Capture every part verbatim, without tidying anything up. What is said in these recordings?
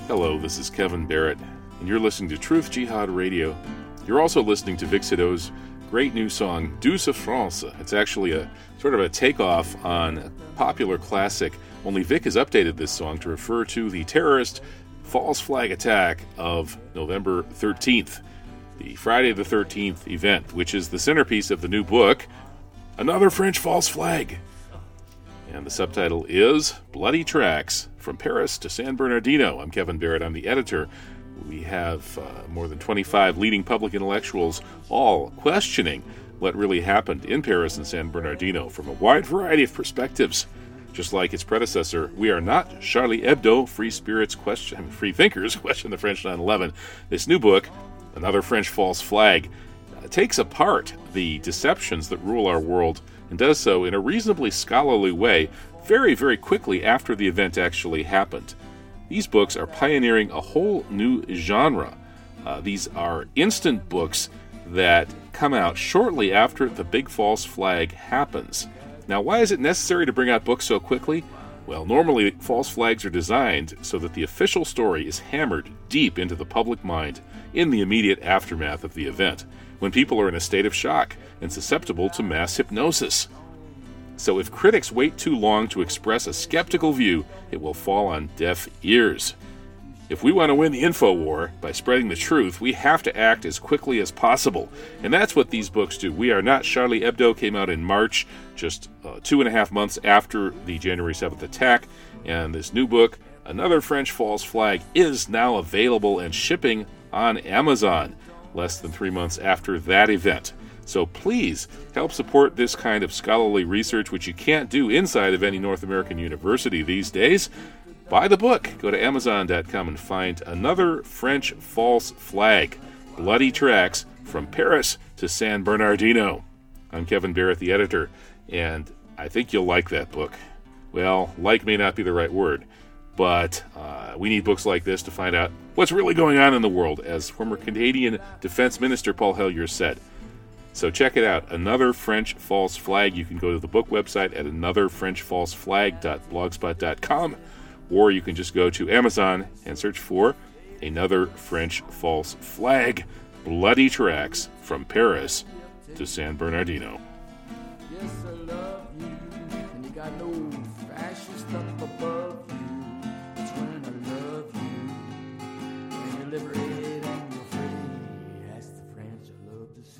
Hello, this is Kevin Barrett, and you're listening to Truth Jihad Radio. You're also listening to Vic Sido's great new song, Douce France. It's actually a sort of a takeoff on a popular classic, only Vic has updated this song to refer to the terrorist false flag attack of November thirteenth, the Friday the thirteenth event, which is the centerpiece of the new book, Another French False Flag. And the subtitle is Bloody Tracks, From Paris to San Bernardino. I'm Kevin Barrett, I'm the editor. We have uh, more than twenty-five leading public intellectuals all questioning what really happened in Paris and San Bernardino from a wide variety of perspectives. Just like its predecessor, we are not Charlie Hebdo, free spirits question, free thinkers question the French nine eleven. This new book, Another French False Flag, uh, takes apart the deceptions that rule our world and does so in a reasonably scholarly way very, very quickly after the event actually happened. These books are pioneering a whole new genre. Uh, these are instant books that come out shortly after the big false flag happens. Now, why is it necessary to bring out books so quickly? Well, normally false flags are designed so that the official story is hammered deep into the public mind in the immediate aftermath of the event, when people are in a state of shock and susceptible to mass hypnosis. So if critics wait too long to express a skeptical view, it will fall on deaf ears. If we want to win the info war by spreading the truth, we have to act as quickly as possible. And that's what these books do. We Are Not Charlie Hebdo came out in March, just uh, two and a half months after the January seventh attack. And this new book, Another French False Flag, is now available and shipping on Amazon less than three months after that event. So please help support this kind of scholarly research, which you can't do inside of any North American university these days. Buy the book. Go to Amazon dot com and find Another French False Flag, Bloody Tracks, From Paris to San Bernardino. I'm Kevin Barrett, the editor, and I think you'll like that book. Well, like may not be the right word, but uh, we need books like this to find out what's really going on in the world, as former Canadian Defense Minister Paul Hellyer said. So check it out, Another French False Flag. You can go to the book website at another french false flag dot blogspot dot com, or you can just go to Amazon and search for Another French False Flag, Bloody Tracks, From Paris to San Bernardino. Yes, I love you, and you got no fascist up above you. That's when I love you, and you're liberated and you're free. That's the French I love to see.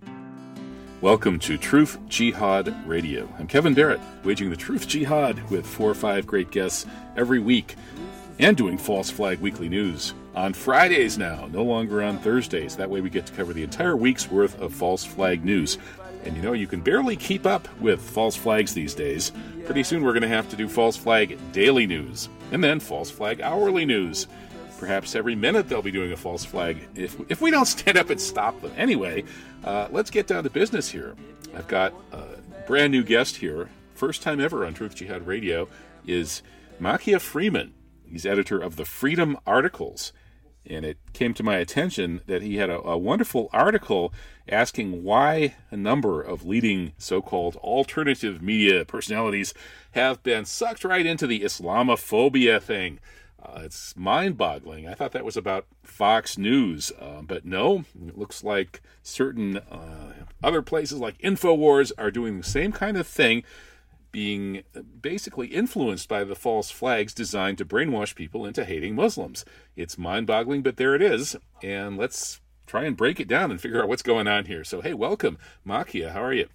Welcome to Truth Jihad Radio. I'm Kevin Barrett, waging the Truth Jihad with four or five great guests every week, and doing False Flag Weekly News on Fridays now, no longer on Thursdays. That way we get to cover the entire week's worth of false flag news. And you know, you can barely keep up with false flags these days. Pretty soon we're going to have to do false flag daily news, and then false flag hourly news. Perhaps every minute they'll be doing a false flag if if we don't stand up and stop them. Anyway, uh, let's get down to business here. I've got a brand new guest here. First time ever on Truth Jihad Radio is Makia Freeman. He's editor of the Freedom Articles. And it came to my attention that he had a, a wonderful article asking why a number of leading so-called alternative media personalities have been sucked right into the Islamophobia thing. Uh, it's mind-boggling. I thought that was about Fox News, uh, but no, it looks like certain uh, other places like InfoWars are doing the same kind of thing, being basically influenced by the false flags designed to brainwash people into hating Muslims. It's mind-boggling, but there it is, and let's try and break it down and figure out what's going on here. So, hey, welcome, Makia. How are you?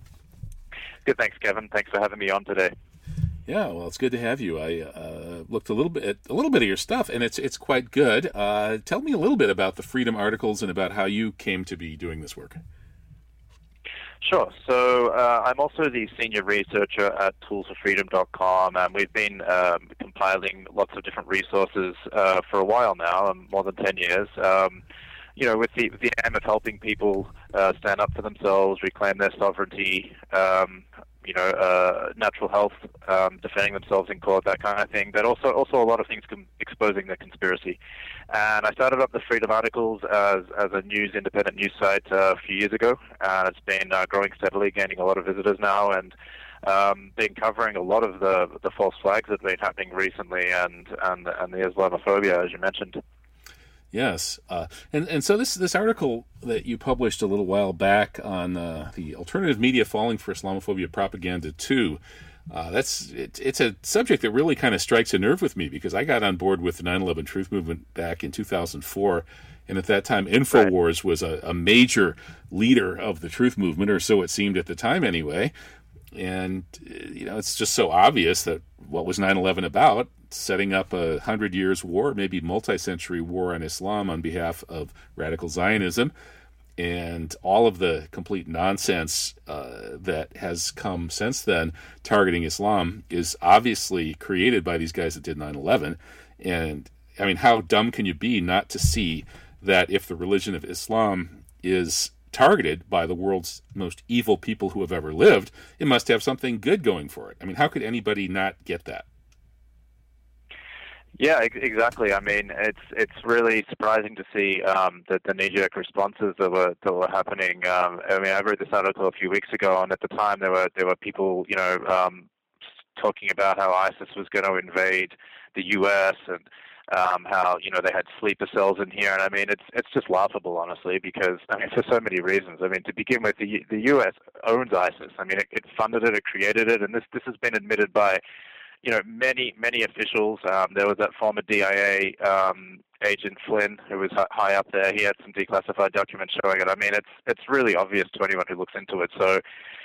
Good, thanks, Kevin. Thanks for having me on today. Yeah, well, it's good to have you. I uh, looked a little bit at a little bit of your stuff, and it's it's quite good. Uh, tell me a little bit about the Freedom Articles and about how you came to be doing this work. Sure. So uh, I'm also the senior researcher at tools for freedom dot com, and we've been um, compiling lots of different resources uh, for a while now, um, more than ten years. Um, you know, with the, with the aim of helping people uh, stand up for themselves, reclaim their sovereignty, um, you know, uh, natural health, um, defending themselves in court, that kind of thing, but also also a lot of things com- exposing the conspiracy. And I started up the Freedom Articles as, as a news, independent news site uh, a few years ago, and it's been uh, growing steadily, gaining a lot of visitors now, and um, been covering a lot of the the false flags that have been happening recently, and and and the Islamophobia, as you mentioned. Yes, uh, and and so this this article that you published a little while back on uh, the alternative media falling for Islamophobia propaganda too. Uh, that's it, it's a subject that really kind of strikes a nerve with me, because I got on board with the nine eleven Truth Movement back in two thousand four, and at that time InfoWars was a, a major leader of the Truth Movement, or so it seemed at the time anyway. And you know, it's just so obvious that what was nine eleven about? Setting up a hundred years war, maybe multi-century war on Islam on behalf of radical Zionism. And all of the complete nonsense uh, that has come since then targeting Islam is obviously created by these guys that did nine eleven. And, I mean, how dumb can you be not to see that if the religion of Islam is targeted by the world's most evil people who have ever lived, it must have something good going for it? I mean, how could anybody not get that? Yeah, ex- exactly. I mean, it's it's really surprising to see um, that the knee-jerk responses that were that were happening. Um, I mean, I read this article a few weeks ago, and at the time there were there were people, you know, um, talking about how ISIS was going to invade the U S and um, how, you know, they had sleeper cells in here. And I mean, it's it's just laughable, honestly, because I mean, for so many reasons. I mean, to begin with, the the U S owns ISIS. I mean, it, it funded it, it created it, and this this has been admitted by, you know, many, many officials. Um, there was that former D I A um, agent Flynn, who was high up there. He had some declassified documents showing it. I mean, it's it's really obvious to anyone who looks into it. So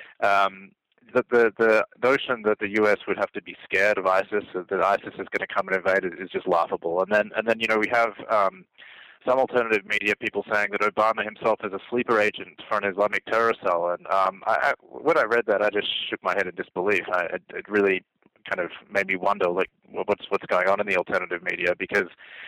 um, the, the the notion that the U S would have to be scared of ISIS, that ISIS is going to come and invade it, is just laughable. And then and then you know we have um, some alternative media people saying that Obama himself is a sleeper agent for an Islamic terror cell. And um, I, I, when I read that, I just shook my head in disbelief. I, it, it really kind of made me wonder, like, what's what's going on in the alternative media, because,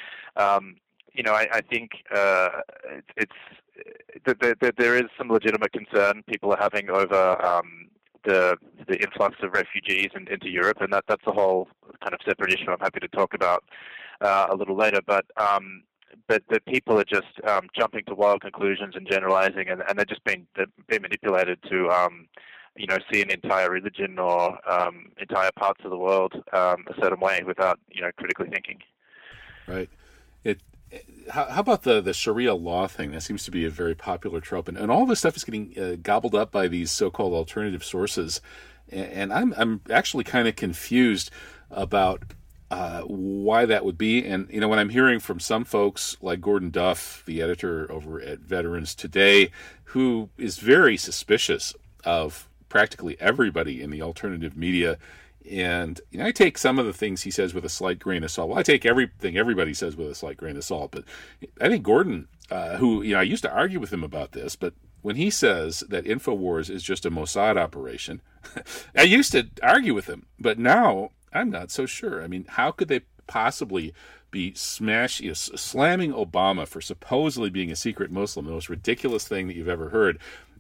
um, you know, I, I think uh, it's that the, the, there is some legitimate concern people are having over um, the the influx of refugees in, into Europe, and that that's a whole kind of separate issue I'm happy to talk about uh, a little later. But um, but the people are just um, jumping to wild conclusions and generalizing, and, and they're just being they're being manipulated to Um, you know, see an entire religion or um, entire parts of the world um, a certain way without, you know, critically thinking. Right. It. How, how about the, the Sharia law thing? That seems to be a very popular trope, and, and all this stuff is getting uh, gobbled up by these so-called alternative sources. And, and I'm I'm actually kind of confused about uh, why that would be. And you know, when I'm hearing from some folks like Gordon Duff, the editor over at Veterans Today, who is very suspicious of practically everybody in the alternative media. And you know, I take some of the things he says with a slight grain of salt. Well, I take everything everybody says with a slight grain of salt. But I think Gordon, uh, who, you know, I used to argue with him about this, but when he says that InfoWars is just a Mossad operation, I used to argue with him, but now I'm not so sure. I mean, how could they possibly be smash, you know, slamming Obama for supposedly being a secret Muslim, the most ridiculous thing that you've ever heard,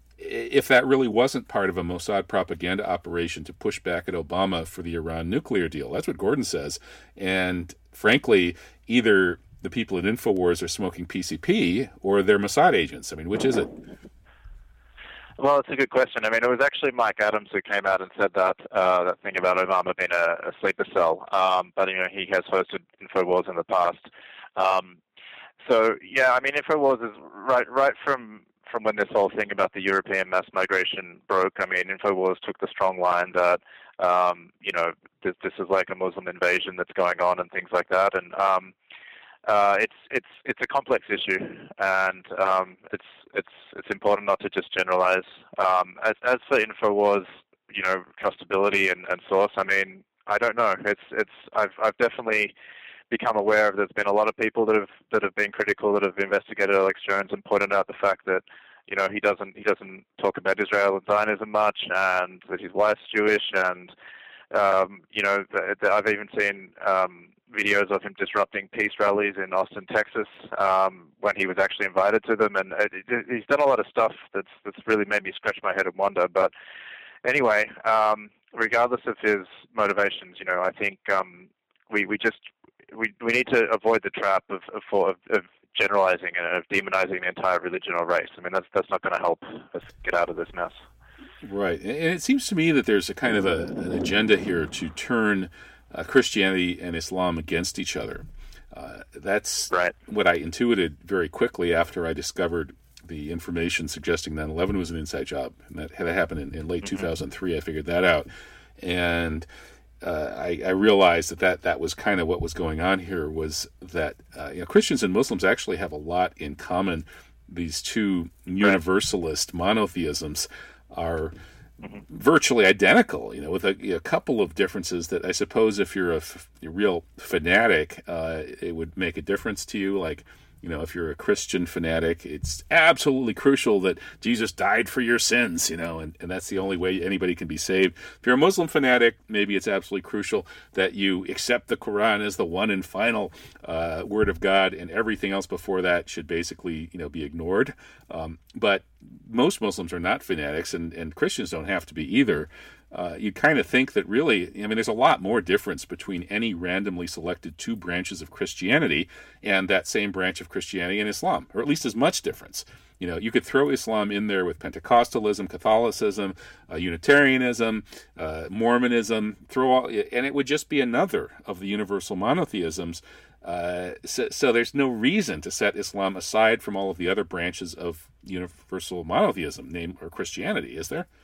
if that really wasn't part of a Mossad propaganda operation to push back at Obama for the Iran nuclear deal? That's what Gordon says. And frankly, either the people at InfoWars are smoking P C P or they're Mossad agents. I mean, which is it? Well, it's a good question. I mean, it was actually Mike Adams who came out and said that uh, that thing about Obama being a, a sleeper cell. Um, but, you know, he has hosted InfoWars in the past. Um, so, yeah, I mean, InfoWars is right, right from... from when this whole thing about the European mass migration broke. I mean, InfoWars took the strong line that, um, you know, this, this is like a Muslim invasion that's going on and things like that. And um, uh, it's it's it's a complex issue, and um, it's it's it's important not to just generalize. Um, as as for InfoWars, you know, trustability and, and source, I mean, I don't know. It's it's I've I've definitely become aware of. There's been a lot of people that have that have been critical, that have investigated Alex Jones and pointed out the fact that, you know, he doesn't he doesn't talk about Israel and Zionism much, and that his wife's Jewish, and um, you know, the, the, I've even seen um, videos of him disrupting peace rallies in Austin, Texas, um, when he was actually invited to them, and it, it, he's done a lot of stuff that's that's really made me scratch my head and wonder. But anyway, um, regardless of his motivations, you know, I think um, we we just We we need to avoid the trap of of, of of generalizing and of demonizing the entire religion or race. I mean, that's that's not going to help us get out of this mess. Right. And it seems to me that there's a kind of a, an agenda here to turn uh, Christianity and Islam against each other. Uh, that's right. what I intuited very quickly after I discovered the information suggesting nine eleven was an inside job. And that, that happened in, in late mm-hmm. two thousand three. I figured that out. And uh, I, I realized that, that that was kind of what was going on here, was that uh, you know, Christians and Muslims actually have a lot in common. These two universalist monotheisms are mm-hmm. virtually identical, you know, with a, a couple of differences that I suppose if you're a, f- a real fanatic, uh, it would make a difference to you. Like, you know, if you're a Christian fanatic, it's absolutely crucial that Jesus died for your sins, you know, and, and that's the only way anybody can be saved. If you're a Muslim fanatic, maybe it's absolutely crucial that you accept the Quran as the one and final uh, word of God, and everything else before that should basically, you know, be ignored. Um, but most Muslims are not fanatics, and, and Christians don't have to be either. Uh, you kind of think that really, I mean, there's a lot more difference between any randomly selected two branches of Christianity and that same branch of Christianity and Islam, or at least as much difference. You know, you could throw Islam in there with Pentecostalism, Catholicism, uh, Unitarianism, uh, Mormonism, throw all, and it would just be another of the universal monotheisms. Uh, so, so there's no reason to set Islam aside from all of the other branches of universal monotheism, name or Christianity, is there?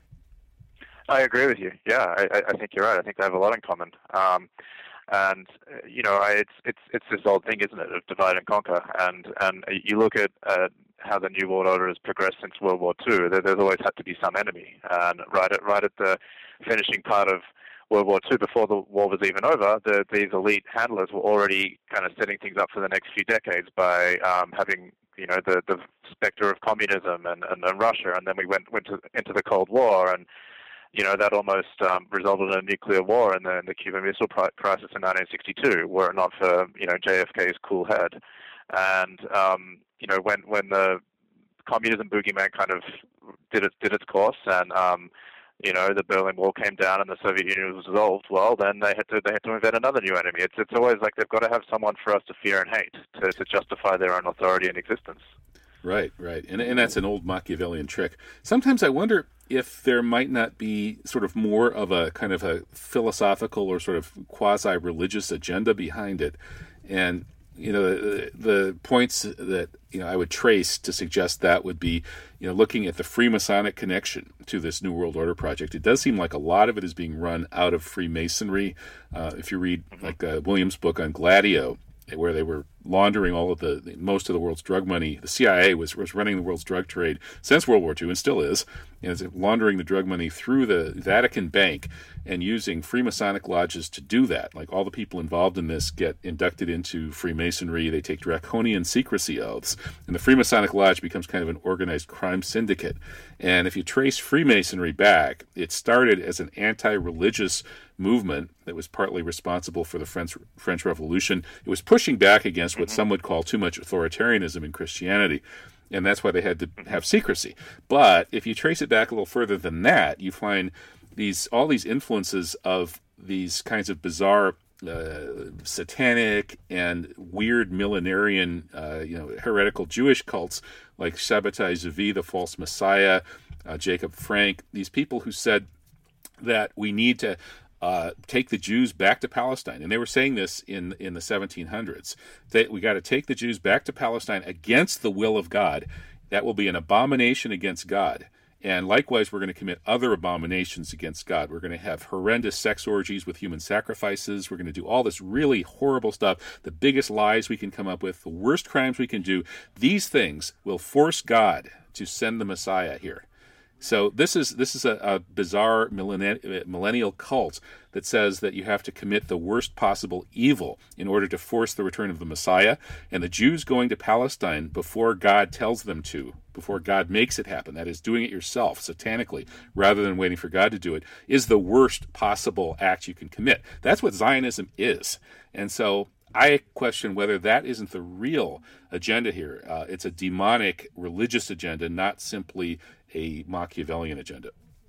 I agree with you. Yeah, I, I think you're right. I think they have a lot in common. Um, and uh, you know, I, it's it's it's this old thing, isn't it, of divide and conquer? And and you look at uh, how the New World Order has progressed since World War Two. There, there's always had to be some enemy. And right at right at the finishing part of World War Two, before the war was even over, the, these elite handlers were already kind of setting things up for the next few decades by um, having, you know, the the specter of communism and, and, and Russia, and then we went went to, into the Cold War, and you know, that almost um, resulted in a nuclear war in the, in the Cuban Missile Crisis in nineteen sixty-two, were it not for, you know, J F K's cool head. And, um, you know, when when the communism boogeyman kind of did its, did its course and, um, you know, the Berlin Wall came down and the Soviet Union was dissolved, well, then they had to they had to invent another new enemy. It's it's always like they've got to have someone for us to fear and hate to, to justify their own authority and existence. Right, right. And and that's an old Machiavellian trick. Sometimes I wonder if there might not be sort of more of a kind of a philosophical or sort of quasi-religious agenda behind it. And, you know, the, the points that, you know, I would trace to suggest that would be, you know, looking at the Freemasonic connection to this New World Order project. It does seem like a lot of it is being run out of Freemasonry. Uh, if you read, like, uh, Williams' book on Gladio, where they were laundering all of the most of the world's drug money. The C I A was, was running the world's drug trade since World War Two and still is, and is laundering the drug money through the Vatican Bank and using Freemasonic lodges to do that. Like, all the people involved in this get inducted into Freemasonry. They take draconian secrecy oaths, and the Freemasonic lodge becomes kind of an organized crime syndicate. And if you trace Freemasonry back, it started as an anti-religious movement that was partly responsible for the French French Revolution. It was pushing back against what some would call too much authoritarianism in Christianity, and that's why they had to have secrecy. But if you trace it back a little further than that, you find these all these influences of these kinds of bizarre uh, satanic and weird millenarian, uh, you know, heretical Jewish cults like Shabbatai Zvi, the false Messiah, uh, Jacob Frank, these people who said that we need to Uh, take the Jews back to Palestine. And they were saying this in, in the seventeen hundreds. That we got to take the Jews back to Palestine against the will of God. That will be an abomination against God. And likewise, we're going to commit other abominations against God. We're going to have horrendous sex orgies with human sacrifices. We're going to do all this really horrible stuff, the biggest lies we can come up with, the worst crimes we can do. These things will force God to send the Messiah here. So this is this is a, a bizarre millenni- millennial cult that says that you have to commit the worst possible evil in order to force the return of the Messiah. And the Jews going to Palestine before God tells them to, before God makes it happen, that is, doing it yourself satanically rather than waiting for God to do it, is the worst possible act you can commit. That's what Zionism is. And so I question whether that isn't the real agenda here. Uh, it's a demonic religious agenda, not simply a Machiavellian agenda.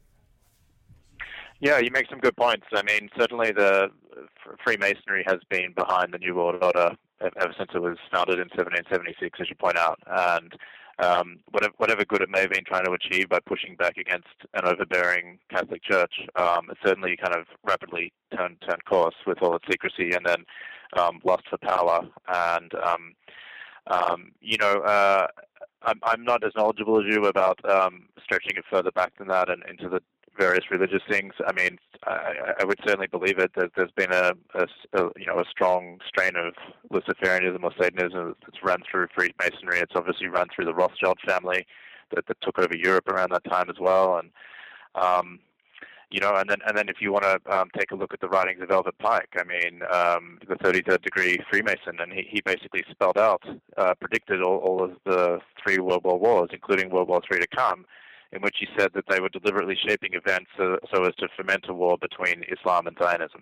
Yeah, you make some good points. I mean, certainly the Freemasonry has been behind the New World Order ever since it was founded in seventeen seventy-six, as you point out. And um, whatever, whatever good it may have been trying to achieve by pushing back against an overbearing Catholic Church, um, it certainly kind of rapidly turned turned course with all its secrecy, and then um, lust for power. And um, um, you know, uh, I'm, I'm not as knowledgeable as you about um, stretching it further back than that and into the various religious things. I mean, I, I would certainly believe it. That there's been a, a, a you know a strong strain of Luciferianism or Satanism that's run through Freemasonry. It's obviously run through the Rothschild family that, that took over Europe around that time as well. And um, you know, and then and then if you want to um, take a look at the writings of Albert Pike, I mean, um, the thirty-third degree Freemason, and he, he basically spelled out, uh, predicted all, all of the three World War wars, including World War Three to come, in which he said that they were deliberately shaping events so, so as to foment a war between Islam and Zionism.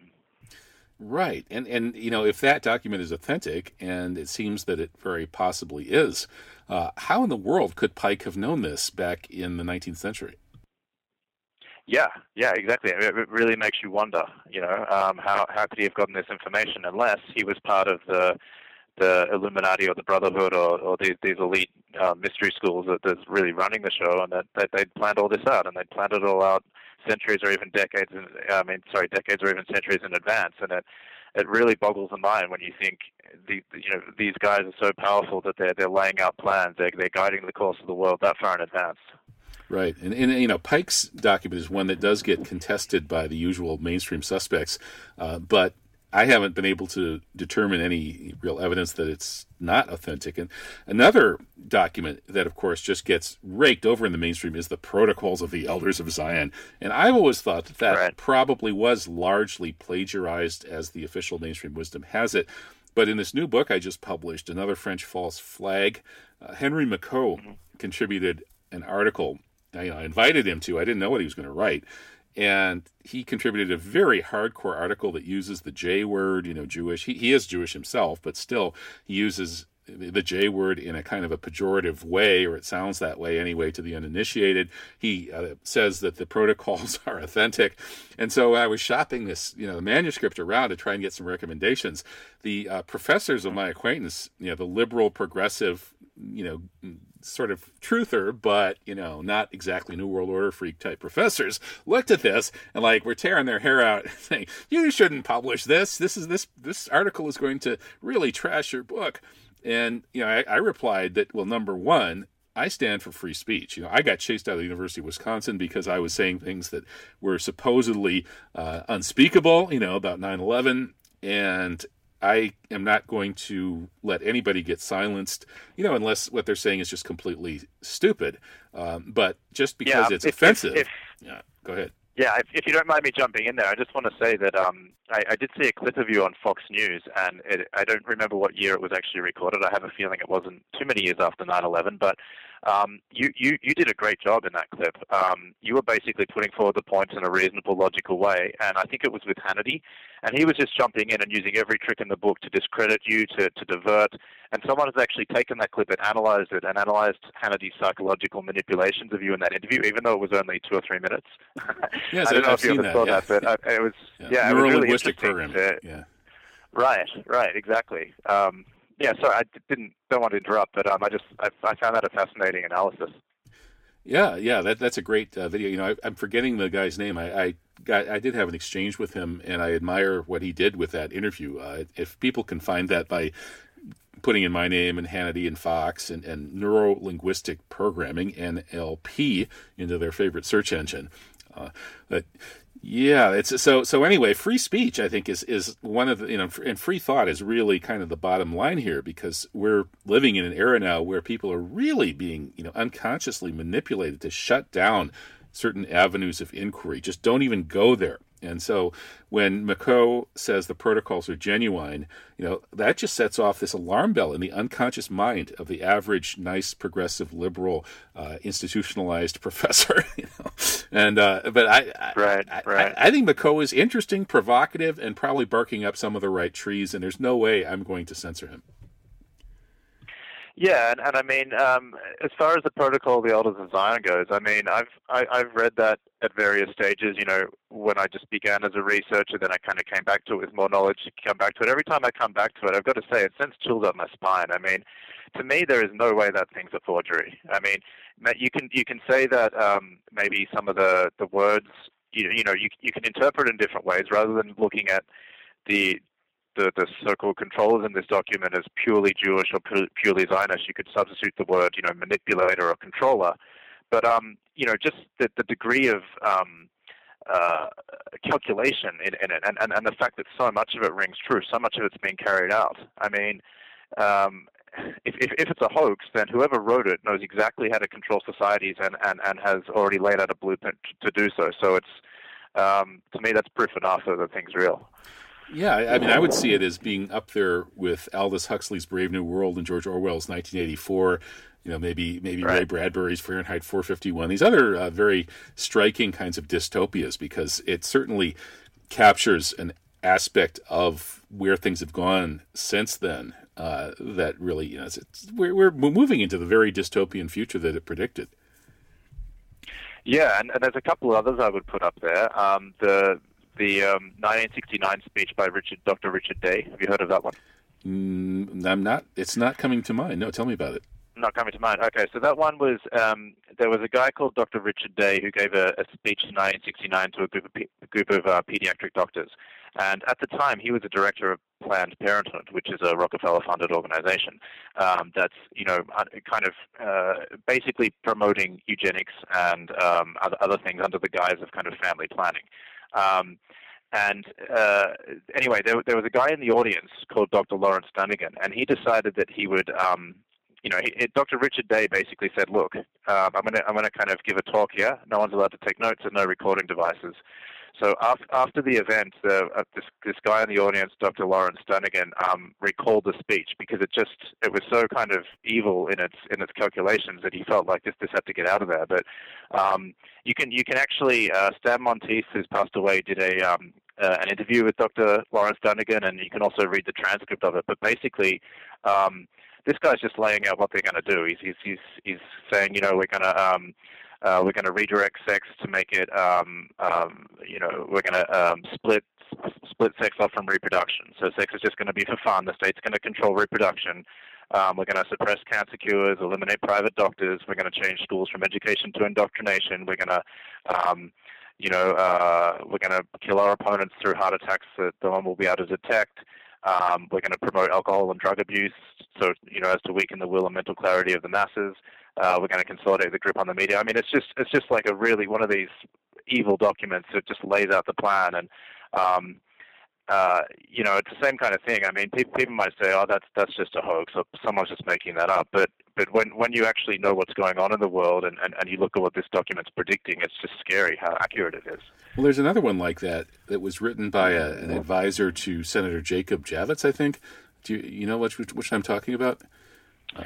Right. And, and, you know, if that document is authentic, and it seems that it very possibly is, uh, how in the world could Pike have known this back in the nineteenth century? Yeah, yeah, exactly. I mean, it really makes you wonder, you know, um, how, how could he have gotten this information unless he was part of the the Illuminati or the Brotherhood or, or these, these elite uh, mystery schools that that's really running the show, and that, that they'd planned all this out, and they'd planned it all out centuries or even decades, in, I mean, sorry, decades or even centuries in advance, and it it really boggles the mind when you think the you know these guys are so powerful that they're they're laying out plans, they're they're guiding the course of the world that far in advance. Right, and, and you know, Pike's document is one that does get contested by the usual mainstream suspects, uh, but I haven't been able to determine any real evidence that it's not authentic. And another document that, of course, just gets raked over in the mainstream is the Protocols of the Elders of Zion. And I've always thought that that right. probably was largely plagiarized, as the official mainstream wisdom has it. But in this new book I just published, Another French False Flag, uh, Henry Maquot mm-hmm. contributed an article. I, you know, I invited him to. I didn't know what he was going to write. And he contributed a very hardcore article that uses the J word, you know, Jewish. He, he is Jewish himself, but still he uses the J word in a kind of a pejorative way, or it sounds that way anyway to the uninitiated. He uh, says that the protocols are authentic. And so I was shopping this, you know, the manuscript around to try and get some recommendations. The uh, professors of my acquaintance, you know, the liberal, progressive, you know, sort of truther, but, you know, not exactly New World Order freak type professors, looked at this and like were tearing their hair out saying, you shouldn't publish this. This is this, this article is going to really trash your book. And, you know, I, I replied that, well, number one, I stand for free speech. You know, I got chased out of the University of Wisconsin because I was saying things that were supposedly uh, unspeakable, you know, about nine eleven. And I am not going to let anybody get silenced, you know, unless what they're saying is just completely stupid. Um, but just because yeah, it's if, offensive. If, if, yeah, go ahead. Yeah, if, if you don't mind me jumping in there, I just want to say that um, I, I did see a clip of you on Fox News, and it, I don't remember what year it was actually recorded. I have a feeling it wasn't too many years after nine eleven, but um, you, you, you did a great job in that clip. Um, you were basically putting forward the points in a reasonable, logical way, and I think it was with Hannity, and he was just jumping in and using every trick in the book to discredit you, to, to divert, and someone has actually taken that clip and analyzed it, and analyzed Hannity's psychological manipulations of you in that interview, even though it was only two or three minutes. Yes, I don't I've know if you seen ever that, saw yeah. that, but I, it was yeah, yeah, it was really Neuro-linguistic interesting. program. To, yeah. Right, right, exactly. Um, yeah, sorry, I didn't don't want to interrupt, but um, I just I, I found that a fascinating analysis. Yeah, yeah, that that's a great uh, video. You know, I, I'm forgetting the guy's name. I, I got I did have an exchange with him, and I admire what he did with that interview. Uh, if people can find that by putting in my name and Hannity and Fox and, and neuro-linguistic programming, N L P, into their favorite search engine. Uh, but yeah, it's so so anyway, free speech, I think, is is one of the, you know, and free thought is really kind of the bottom line here, because we're living in an era now where people are really being, you know, unconsciously manipulated to shut down certain avenues of inquiry. Just don't even go there. And so when Maquot says the protocols are genuine, you know, that just sets off this alarm bell in the unconscious mind of the average, nice, progressive, liberal, uh, institutionalized professor. You know? And uh, but I, I, right, I, right. I, I think Maquot is interesting, provocative, and probably barking up some of the right trees. And there's no way I'm going to censor him. Yeah, and, and I mean, um, as far as the protocol of the Elders of Zion goes, I mean, I've I, I've read that at various stages. You know, when I just began as a researcher, then I kind of came back to it with more knowledge. Come back to it. Every time I come back to it, I've got to say it sends chills up my spine. I mean, to me, there is no way that thing's a forgery. I mean, you can you can say that um, maybe some of the the words, you, you know, you you can interpret in different ways rather than looking at the The, the so-called controllers in this document as purely Jewish or pu- purely Zionist. You could substitute the word, you know, manipulator or controller. But, um, you know, just the, the degree of um, uh, calculation in, in it and, and, and the fact that so much of it rings true, so much of it's being carried out. I mean, um, if, if, if it's a hoax, then whoever wrote it knows exactly how to control societies and, and, and has already laid out a blueprint to do so. So it's, um, to me, that's proof enough that the thing's real. Yeah, I mean, I would see it as being up there with Aldous Huxley's Brave New World and George Orwell's nineteen eighty-four. You know, maybe maybe right. Ray Bradbury's Fahrenheit four fifty-one. These other uh, very striking kinds of dystopias, because it certainly captures an aspect of where things have gone since then. Uh, that really, you know, it's, it's, we're we're moving into the very dystopian future that it predicted. Yeah, and, and there's a couple of others I would put up there. Um, the The um, nineteen sixty-nine speech by Richard, Doctor Richard Day. Have you heard of that one? Mm, I'm not. It's not coming to mind. No, tell me about it. Not coming to mind. Okay, so that one was um, there was a guy called Doctor Richard Day who gave a, a speech in nineteen sixty-nine to a group of a group of uh, pediatric doctors, and at the time he was a director of Planned Parenthood, which is a Rockefeller-funded organization um, that's you know kind of uh, basically promoting eugenics and um, other, other things under the guise of kind of family planning. Um, and uh, anyway, there, there was a guy in the audience called Doctor Lawrence Dunnigan, and he decided that he would, um, you know, he, Doctor Richard Day basically said, "Look, um, I'm going to I'm going to kind of give a talk here. No one's allowed to take notes and no recording devices." So after, after the event, uh, uh, this this guy in the audience, Doctor Lawrence Dunnigan, um, recalled the speech because it just it was so kind of evil in its in its calculations that he felt like this this had to get out of there. But um, you can you can actually uh, Stan Monteith, who's passed away, did a um, uh, an interview with Doctor Lawrence Dunnigan, and you can also read the transcript of it. But basically, um, this guy's just laying out what they're going to do. He's he's he's he's saying, you know, we're going to um, Uh, we're going to redirect sex to make it, um, um, you know, we're going to um, split split sex off from reproduction. So sex is just going to be for fun. The state's going to control reproduction. Um, we're going to suppress cancer cures, eliminate private doctors. We're going to change schools from education to indoctrination. We're going to, um, you know, uh, we're going to kill our opponents through heart attacks that no one will be able to detect. Um, we're going to promote alcohol and drug abuse, so you know, as to weaken the will and mental clarity of the masses. Uh, we're going to consolidate the grip on the media. I mean, it's just it's just like a really one of these evil documents that just lays out the plan, and um, uh, you know, it's the same kind of thing. I mean, people people might say, "Oh, that's that's just a hoax," or someone's just making that up. But but when when you actually know what's going on in the world, and, and, and you look at what this document's predicting, it's just scary how accurate it is. Well, there's another one like that that was written by a, an advisor to Senator Jacob Javits, I think. Do you, you know which, which, which I'm talking about? Uh,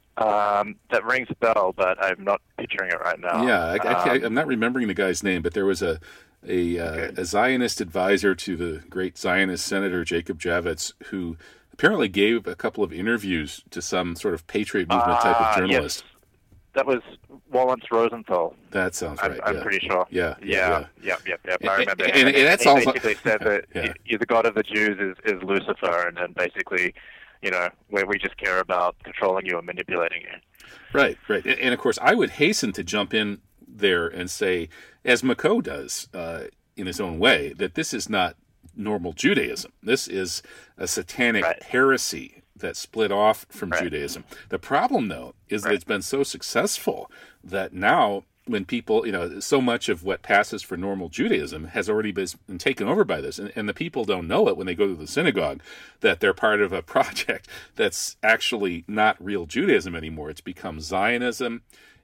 um, that rings a bell, but I'm not picturing it right now. Yeah, I, I, um, I'm not remembering the guy's name, but there was a a, uh, okay. a Zionist advisor to the great Zionist Senator Jacob Javits, who apparently gave a couple of interviews to some sort of patriot movement uh, type of journalist. Yes. That was Wallace Rosenthal. That sounds right. I'm, yeah. I'm pretty sure. Yeah, yeah, yeah, yeah. yeah, yeah. I remember. And, and, and, and that's he also basically said that yeah. you, the God of the Jews is, is Lucifer, and then basically, you know, where we just care about controlling you and manipulating you. Right, right. And, and of course, I would hasten to jump in there and say, as McCoe does uh, in his own way, that this is not normal Judaism. This is a satanic right. heresy that split off from right. Judaism. The problem, though, is right. that it's been so successful that now when people, you know, so much of what passes for normal Judaism has already been taken over by this. And, and the people don't know it when they go to the synagogue, that they're part of a project that's actually not real Judaism anymore. It's become Zionism,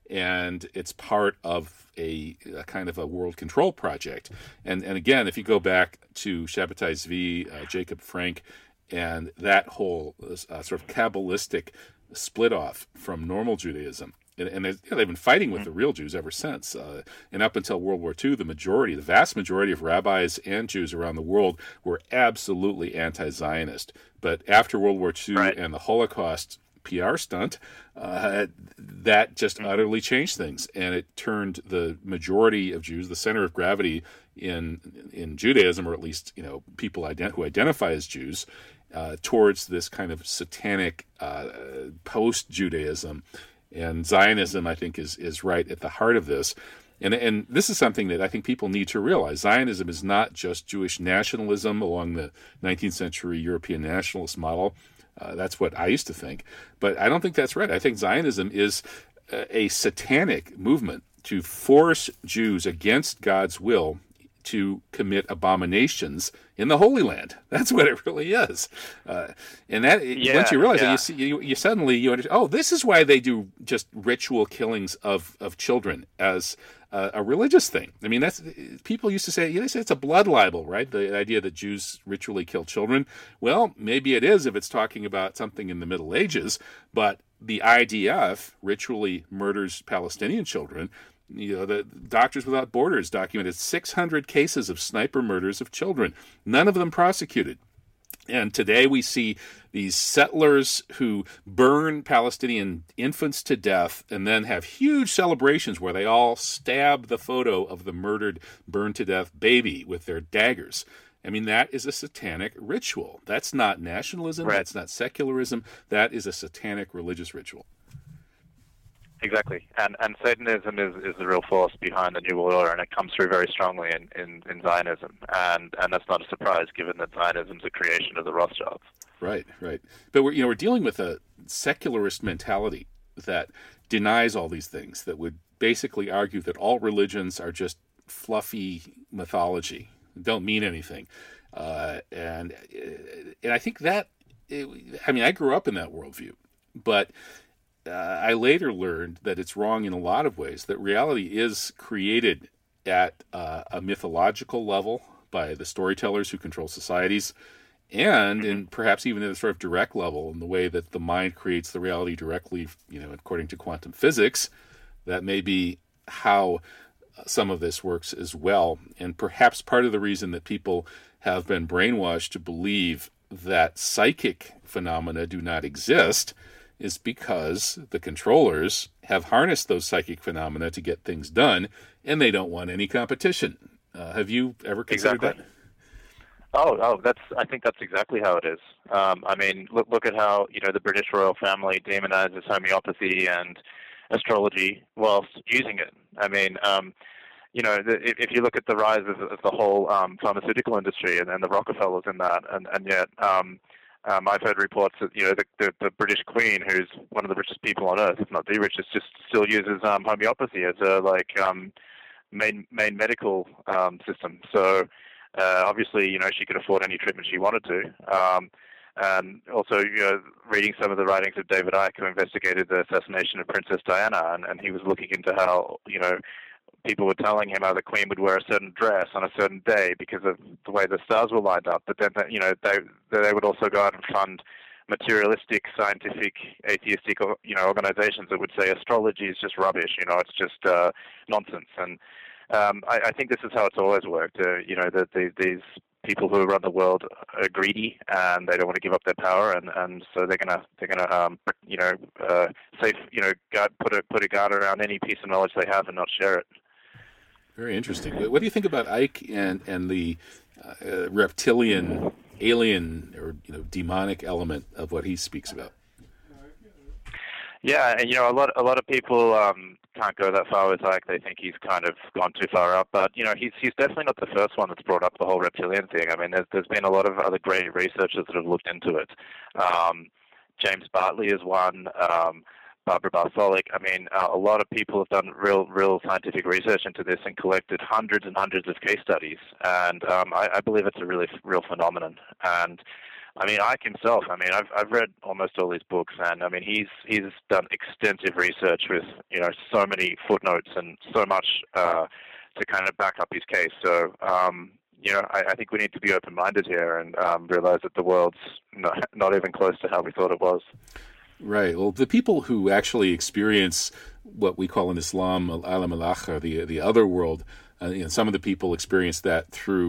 and it's part of a, a kind of a world control project. And and again, if you go back to Shabbatai Zvi, uh, Jacob Frank, and that whole uh, sort of Kabbalistic split off from normal Judaism, and, and they've, you know, they've been fighting with the real Jews ever since. Uh, and up until World War Two, the majority, the vast majority of rabbis and Jews around the world were absolutely anti-Zionist. But after World War Two right. and the Holocaust P R stunt, uh, that just utterly changed things, and it turned the majority of Jews, the center of gravity in in Judaism, or at least you know people ident- who identify as Jews, uh, towards this kind of satanic uh, post-Judaism. And Zionism, I think, is is right at the heart of this. And and this is something that I think people need to realize. Zionism is not just Jewish nationalism along the nineteenth century European nationalist model. Uh, that's what I used to think. But I don't think that's right. I think Zionism is a, a satanic movement to force Jews against God's will to commit abominations in the Holy Land. That's what it really is. Uh, and that yeah, once you realize yeah. that, you, see, you, you suddenly, you understand, oh, this is why they do just ritual killings of, of children as uh, a religious thing. I mean, that's people used to say, yeah, they say it's a blood libel, right? The idea that Jews ritually kill children. Well, maybe it is if it's talking about something in the Middle Ages, but the I D F ritually murders Palestinian children. You know, the Doctors Without Borders documented six hundred cases of sniper murders of children, none of them prosecuted. And today we see these settlers who burn Palestinian infants to death and then have huge celebrations where they all stab the photo of the murdered, burned to death baby with their daggers. I mean, that is a satanic ritual. That's not nationalism. Right. That's not secularism. That is a satanic religious ritual. Exactly, and and Satanism is, is the real force behind the New World Order, and it comes through very strongly in, in, in Zionism, and and that's not a surprise given that Zionism is a creation of the Rothschilds. Right, right. But we're you know we're dealing with a secularist mentality that denies all these things, that would basically argue that all religions are just fluffy mythology, don't mean anything, uh, and and I think that it, I mean I grew up in that worldview, but. Uh, I later learned that it's wrong in a lot of ways, that reality is created at uh, a mythological level by the storytellers who control societies, and in perhaps even at a sort of direct level in the way that the mind creates the reality directly, you know, according to quantum physics. That may be how some of this works as well. And perhaps part of the reason that people have been brainwashed to believe that psychic phenomena do not exist is because the controllers have harnessed those psychic phenomena to get things done, and they don't want any competition. Uh, have you ever considered exactly. that? Oh, oh, that's. I think that's exactly how it is. Um, I mean, look, look at how you know the British royal family demonizes homeopathy and astrology whilst using it. I mean, um, you know, the, if, if you look at the rise of, of the whole um, pharmaceutical industry and, and the Rockefellers in that, and, and yet. Um, Um, I've heard reports that you know the, the the British Queen, who's one of the richest people on earth, if not the richest, just still uses um, homeopathy as a like um, main main medical um, system. So uh, obviously, you know, she could afford any treatment she wanted to. Um, and also, you know, reading some of the writings of David Icke, who investigated the assassination of Princess Diana, and, and he was looking into how you know. people were telling him how the Queen would wear a certain dress on a certain day because of the way the stars were lined up. But then, you know, they they would also go out and fund materialistic, scientific, atheistic, you know, organizations that would say astrology is just rubbish. You know, it's just uh, nonsense. And um, I, I think this is how it's always worked. Uh, you know, that the, these people who run the world are greedy and they don't want to give up their power, and, and so they're gonna they're gonna um, you know uh, safe you know guard, put a put a guard around any piece of knowledge they have and not share it. Very interesting. What do you think about Icke and and the uh, reptilian, alien, or you know, demonic element of what he speaks about? Yeah, and you know, a lot a lot of people um, can't go that far with Icke. They think he's kind of gone too far up, but you know, he's he's definitely not the first one that's brought up the whole reptilian thing. I mean, there's there's been a lot of other great researchers that have looked into it. Um, James Bartley is one. Um, Barbara Bartholic. I mean, uh, a lot of people have done real, real scientific research into this and collected hundreds and hundreds of case studies. And um, I, I believe it's a really real phenomenon. And I mean, Icke himself. I mean, I've I've read almost all his books, and I mean, he's he's done extensive research with you know so many footnotes and so much uh, to kind of back up his case. So. Um, You know, I, I think we need to be open-minded here and um, realize that the world's not, not even close to how we thought it was. Right. Well, the people who actually experience what we call in Islam alam al-akhir, the the other world, uh, you know, some of the people experience that through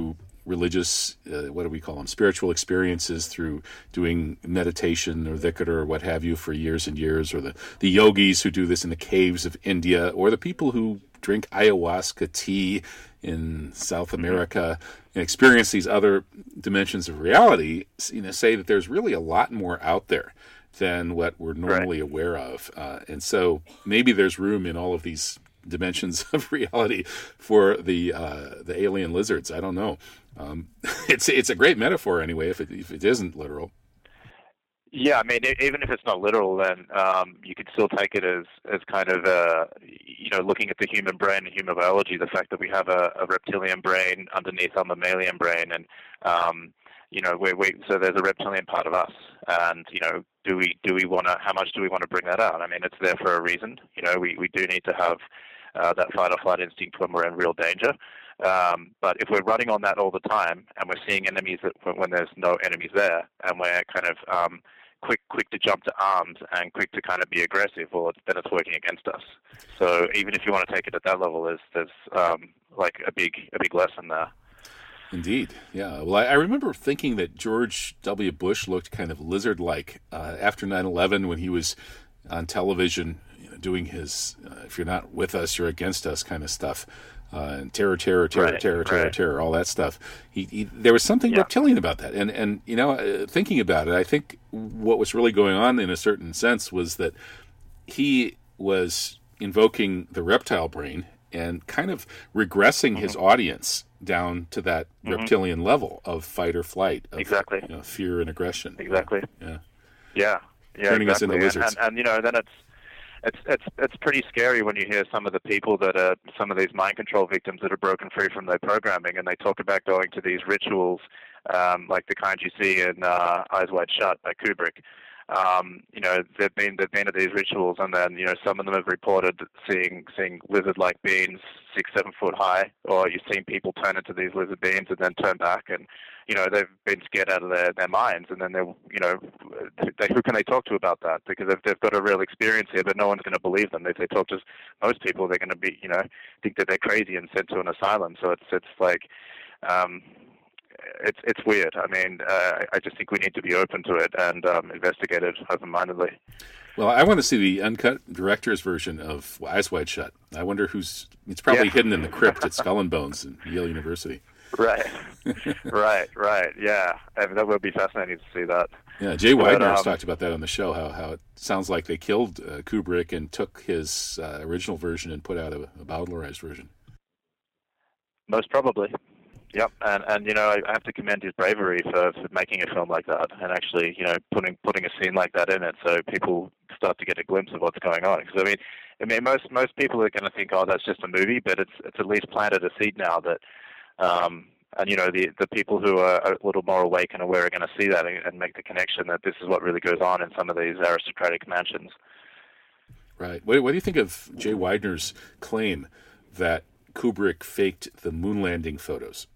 religious, uh, what do we call them, spiritual experiences through doing meditation or dhikr or what have you for years and years, or the, the yogis who do this in the caves of India, or the people who drink ayahuasca tea in South America and experience these other dimensions of reality, you know, say that there's really a lot more out there than what we're normally right. aware of. Uh, and so maybe there's room in all of these dimensions of reality for the uh, the alien lizards. I don't know. Um, it's it's a great metaphor anyway, if it if it isn't literal. Yeah, I mean, even if it's not literal, then um, you could still take it as, as kind of, uh, you know, looking at the human brain and human biology, the fact that we have a, a reptilian brain underneath our mammalian brain, and, um, you know, we we so there's a reptilian part of us, and, you know, do we do we want to, how much do we want to bring that out? I mean, it's there for a reason. You know, we, we do need to have uh, that fight or flight instinct when we're in real danger. Um, but if we're running on that all the time, and we're seeing enemies that, when there's no enemies there, and we're kind of um, quick quick to jump to arms and quick to kind of be aggressive, well, it's, then it's working against us. So even if you want to take it at that level, there's there's um, like a big a big lesson there. Indeed, yeah. Well, I, I remember thinking that George W. Bush looked kind of lizard-like uh, after nine eleven when he was on television, you know, doing his uh, "if you're not with us, you're against us" kind of stuff. Uh, and terror, terror, terror, right, terror, terror, right. terror, all that stuff. He, he, there was something yeah. reptilian about that. And, and you know, uh, thinking about it, I think what was really going on in a certain sense was that he was invoking the reptile brain and kind of regressing mm-hmm. his audience down to that mm-hmm. reptilian level of fight or flight, of, exactly. you know, fear and aggression. Exactly. Yeah. Yeah. Yeah. Turning exactly. us into lizards. And, and, and, you know, then it's, It's it's it's pretty scary when you hear some of the people that are some of these mind control victims that are broken free from their programming, and they talk about going to these rituals, um, like the kind you see in uh, Eyes Wide Shut by Kubrick. Um, you know, they've been they've been at these rituals, and then you know some of them have reported seeing seeing lizard-like beings six seven foot high, or you've seen people turn into these lizard beings and then turn back, and you know they've been scared out of their, their minds, and then they you know they, who can they talk to about that? Because they've they've got a real experience here, but no one's going to believe them. If they talk to most people, they're going to be you know think that they're crazy and sent to an asylum. So it's it's like. Um, It's it's weird. I mean, uh, I just think we need to be open to it and um, investigate it open-mindedly. Well, I want to see the uncut director's version of Eyes Wide Shut. I wonder who's... It's probably yeah. hidden in the crypt at Skull and Bones in Yale University. Right, right, right. Yeah, I mean, that would be fascinating to see that. Yeah, Jay Weidner has um, talked about that on the show, how, how it sounds like they killed uh, Kubrick and took his uh, original version and put out a, a bowdlerized version. Most probably. Yep, and and you know I have to commend his bravery for, for making a film like that and actually you know putting putting a scene like that in it so people start to get a glimpse of what's going on. Because I mean, I mean most most people are going to think, oh, that's just a movie, but it's it's at least planted a seed now that, um, and you know the the people who are a little more awake and aware are going to see that and, and make the connection that this is what really goes on in some of these aristocratic mansions. Right. What, what do you think of Jay Weidner's claim that Kubrick faked the moon landing photos?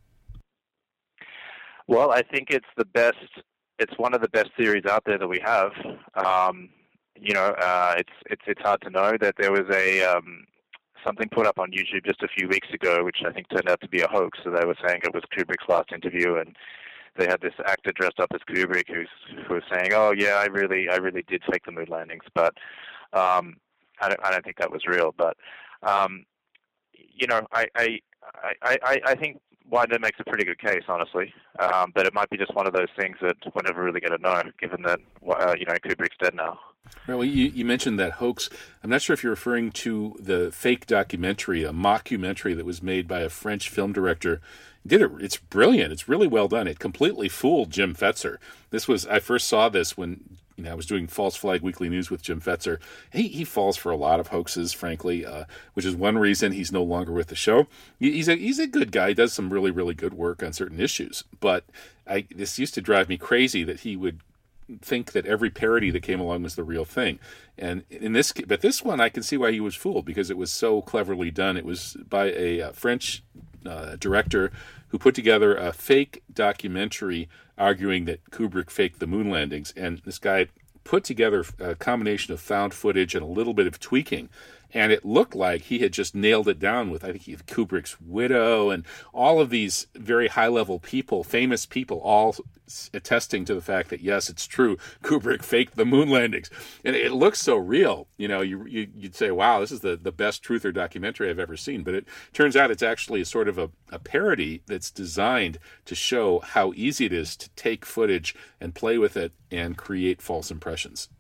Well, I think it's the best. It's one of the best theories out there that we have. Um, you know, uh, it's it's it's hard to know that there was a um, something put up on YouTube just a few weeks ago, which I think turned out to be a hoax. So they were saying it was Kubrick's last interview, and they had this actor dressed up as Kubrick who's who was saying, "Oh yeah, I really I really did fake the moon landings," but um, I don't I don't think that was real. But um, you know, I I I I, I think. Winder makes a pretty good case, honestly, um, but it might be just one of those things that we're never really going to know, given that uh, you know Kubrick's dead now. Well, you, you mentioned that hoax. I'm not sure if you're referring to the fake documentary, a mockumentary that was made by a French film director. Did it? It's brilliant. It's really well done. It completely fooled Jim Fetzer. This was I first saw this when you know I was doing False Flag Weekly News with Jim Fetzer. He he falls for a lot of hoaxes, frankly, uh, which is one reason he's no longer with the show. He, he's a he's a good guy. He does some really really good work on certain issues. But I this used to drive me crazy that he would think that every parody that came along was the real thing. And in this, but this one, I can see why he was fooled because it was so cleverly done. It was by a, a French uh, director who put together a fake documentary arguing that Kubrick faked the moon landings. And this guy put together a combination of found footage and a little bit of tweaking And it looked like he had just nailed it down with, I think, he had Kubrick's widow and all of these very high-level people, famous people, all attesting to the fact that, yes, it's true, Kubrick faked the moon landings. And it looks so real. You know, you, you, you'd say, wow, this is the, the best truther documentary I've ever seen. But it turns out it's actually a sort of a, a parody that's designed to show how easy it is to take footage and play with it and create false impressions.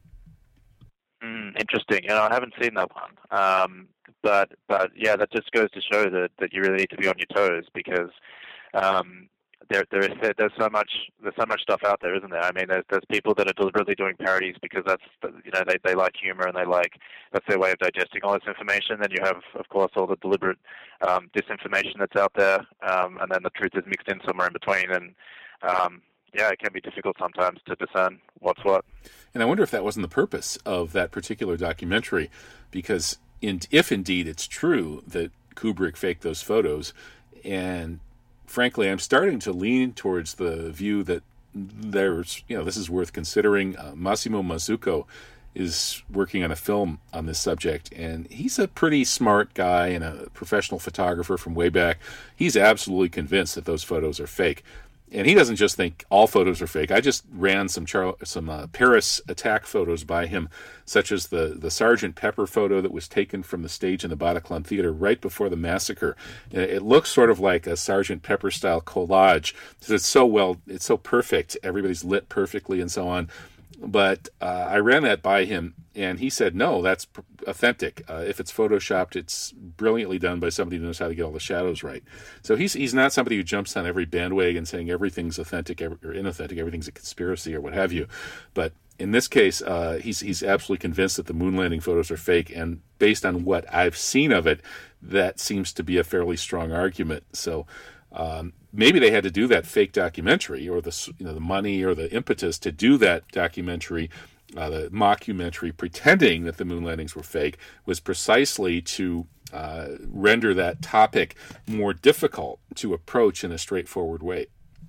Mm, interesting. You know, I haven't seen that one. Um, but, but yeah, that just goes to show that, that you really need to be on your toes because, um, There, there is, there's so much, there's so much stuff out there, isn't there? I mean, there's, there's people that are deliberately doing parodies because that's, you know, they, they like humor and they like, that's their way of digesting all this information. Then you have, of course, all the deliberate um, disinformation that's out there, um, and then the truth is mixed in somewhere in between. And um, yeah, it can be difficult sometimes to discern what's what. And I wonder if that wasn't the purpose of that particular documentary, because in, if indeed it's true that Kubrick faked those photos, and frankly, I'm starting to lean towards the view that there's, you know, this is worth considering. Uh, Massimo Mazzucco is working on a film on this subject, and he's a pretty smart guy and a professional photographer from way back. He's absolutely convinced that those photos are fake. And he doesn't just think all photos are fake. I just ran some Char- some uh, Paris attack photos by him, such as the, the Sergeant Pepper photo that was taken from the stage in the Bataclan Theater right before the massacre. It looks sort of like a Sergeant Pepper style collage. It's so well, it's so perfect. Everybody's lit perfectly and so on. But uh, I ran that by him, and he said, no, that's pr- authentic. Uh, if it's photoshopped, it's brilliantly done by somebody who knows how to get all the shadows right. So he's he's not somebody who jumps on every bandwagon saying everything's authentic or inauthentic, everything's a conspiracy or what have you. But in this case, uh, he's he's absolutely convinced that the moon landing photos are fake, and based on what I've seen of it, that seems to be a fairly strong argument. So Um, maybe they had to do that fake documentary, or the you know the money or the impetus to do that documentary, uh, the mockumentary, pretending that the moon landings were fake, was precisely to uh, render that topic more difficult to approach in a straightforward way.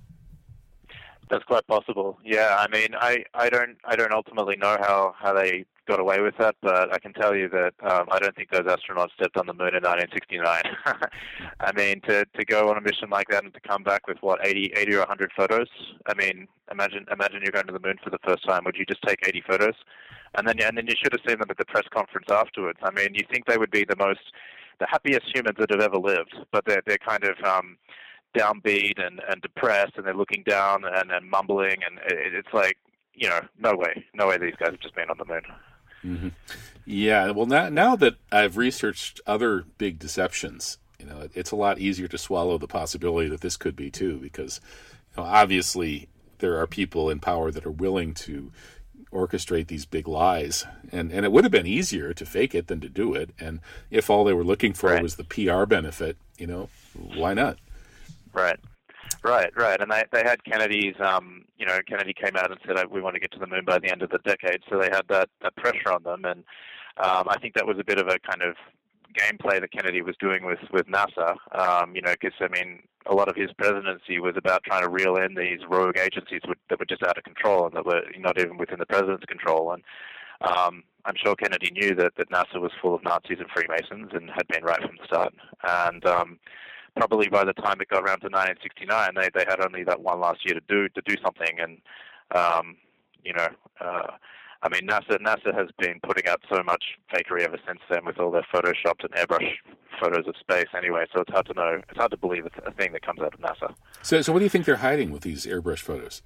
That's quite possible. Yeah, I mean, I, I don't I don't ultimately know how, how they got away with that, but I can tell you that um, I don't think those astronauts stepped on the moon in nineteen sixty-nine. I mean, to, to go on a mission like that and to come back with what eighty, eighty or one hundred photos. I mean, imagine imagine you're going to the moon for the first time. Would you just take eighty photos, and then and then you should have seen them at the press conference afterwards? I mean, you think they would be the most the happiest humans that have ever lived, but they're they're kind of um, downbeat and, and depressed, and they're looking down and, and mumbling, and it, it's like, you know, no way, no way these guys have just been on the moon. Mm-hmm. Yeah, well, now, now that I've researched other big deceptions, you know, it, it's a lot easier to swallow the possibility that this could be too, because, you know, obviously there are people in power that are willing to orchestrate these big lies, and, and it would have been easier to fake it than to do it, and if all they were looking for right. was the P R benefit, you know, why not? Right. Right, right, and they they had Kennedy's. Um, you know, Kennedy came out and said, "We want to get to the moon by the end of the decade." So they had that, that pressure on them, and um, I think that was a bit of a kind of gameplay that Kennedy was doing with with NASA. Um, you know, because I mean, a lot of his presidency was about trying to reel in these rogue agencies that were just out of control and that were not even within the president's control. And um, I'm sure Kennedy knew that that NASA was full of Nazis and Freemasons and had been right from the start. And um, probably by the time it got around to nineteen sixty-nine, they, they had only that one last year to do to do something. And um, you know, uh, I mean, NASA NASA has been putting out so much fakery ever since then with all their photoshopped and airbrush photos of space. Anyway, so it's hard to know. It's hard to believe it's a thing that comes out of NASA. So, so what do you think they're hiding with these airbrush photos?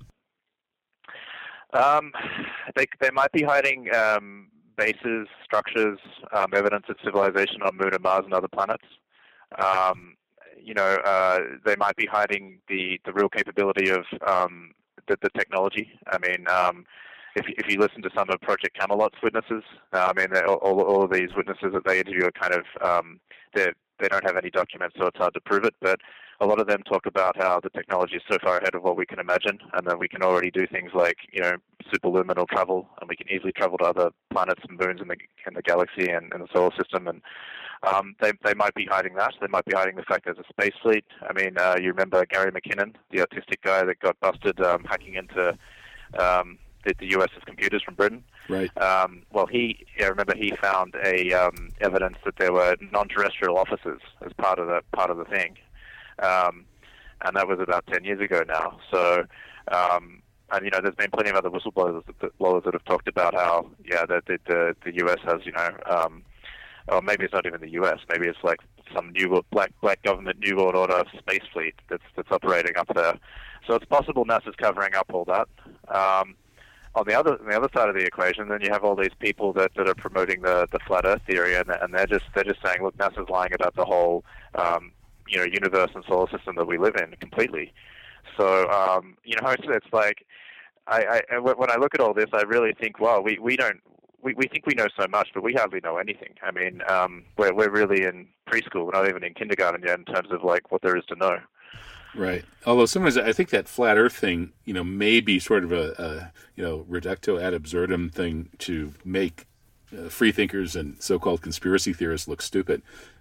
Um, they they might be hiding um, bases, structures, um, evidence of civilization on Moon and Mars and other planets. Um, You know, uh, they might be hiding the, the real capability of um, the, the technology. I mean, um, if if you listen to some of Project Camelot's witnesses, uh, I mean, all all of these witnesses that they interview are kind of um, they they don't have any documents, so it's hard to prove it. But a lot of them talk about how the technology is so far ahead of what we can imagine, and that we can already do things like, you know, superluminal travel, and we can easily travel to other planets and moons in the in the galaxy and in the solar system. And Um, they they might be hiding that. They might be hiding the fact there's a space fleet. I mean, uh, you remember Gary McKinnon, the autistic guy that got busted um, hacking into um, the, the U S's computers from Britain. Right. Um, well, he, I remember he found a um, evidence that there were non-terrestrial officers as part of the part of the thing, um, and that was about ten years ago now. So, um, and you know, there's been plenty of other whistleblowers that, blowers that have talked about how, yeah, that the, the the U S has, you know, um, or maybe it's not even the U S. Maybe it's like some new black black government New World Order space fleet that's that's operating up there. So it's possible NASA's covering up all that. Um, on the other on the other side of the equation, then you have all these people that, that are promoting the, the flat Earth theory, and, and they're just they're just saying, look, NASA's lying about the whole um, you know universe and solar system that we live in completely. So um, you know, it's, it's like I, I when I look at all this, I really think, wow, we, we don't. We, we think we know so much, but we hardly know anything. I mean, um, we're we're really in preschool. We're not even in kindergarten yet in terms of like what there is to know. Right. Although sometimes I think that flat Earth thing, you know, may be sort of a, a you know reductio ad absurdum thing to make uh, free thinkers and so-called conspiracy theorists look stupid.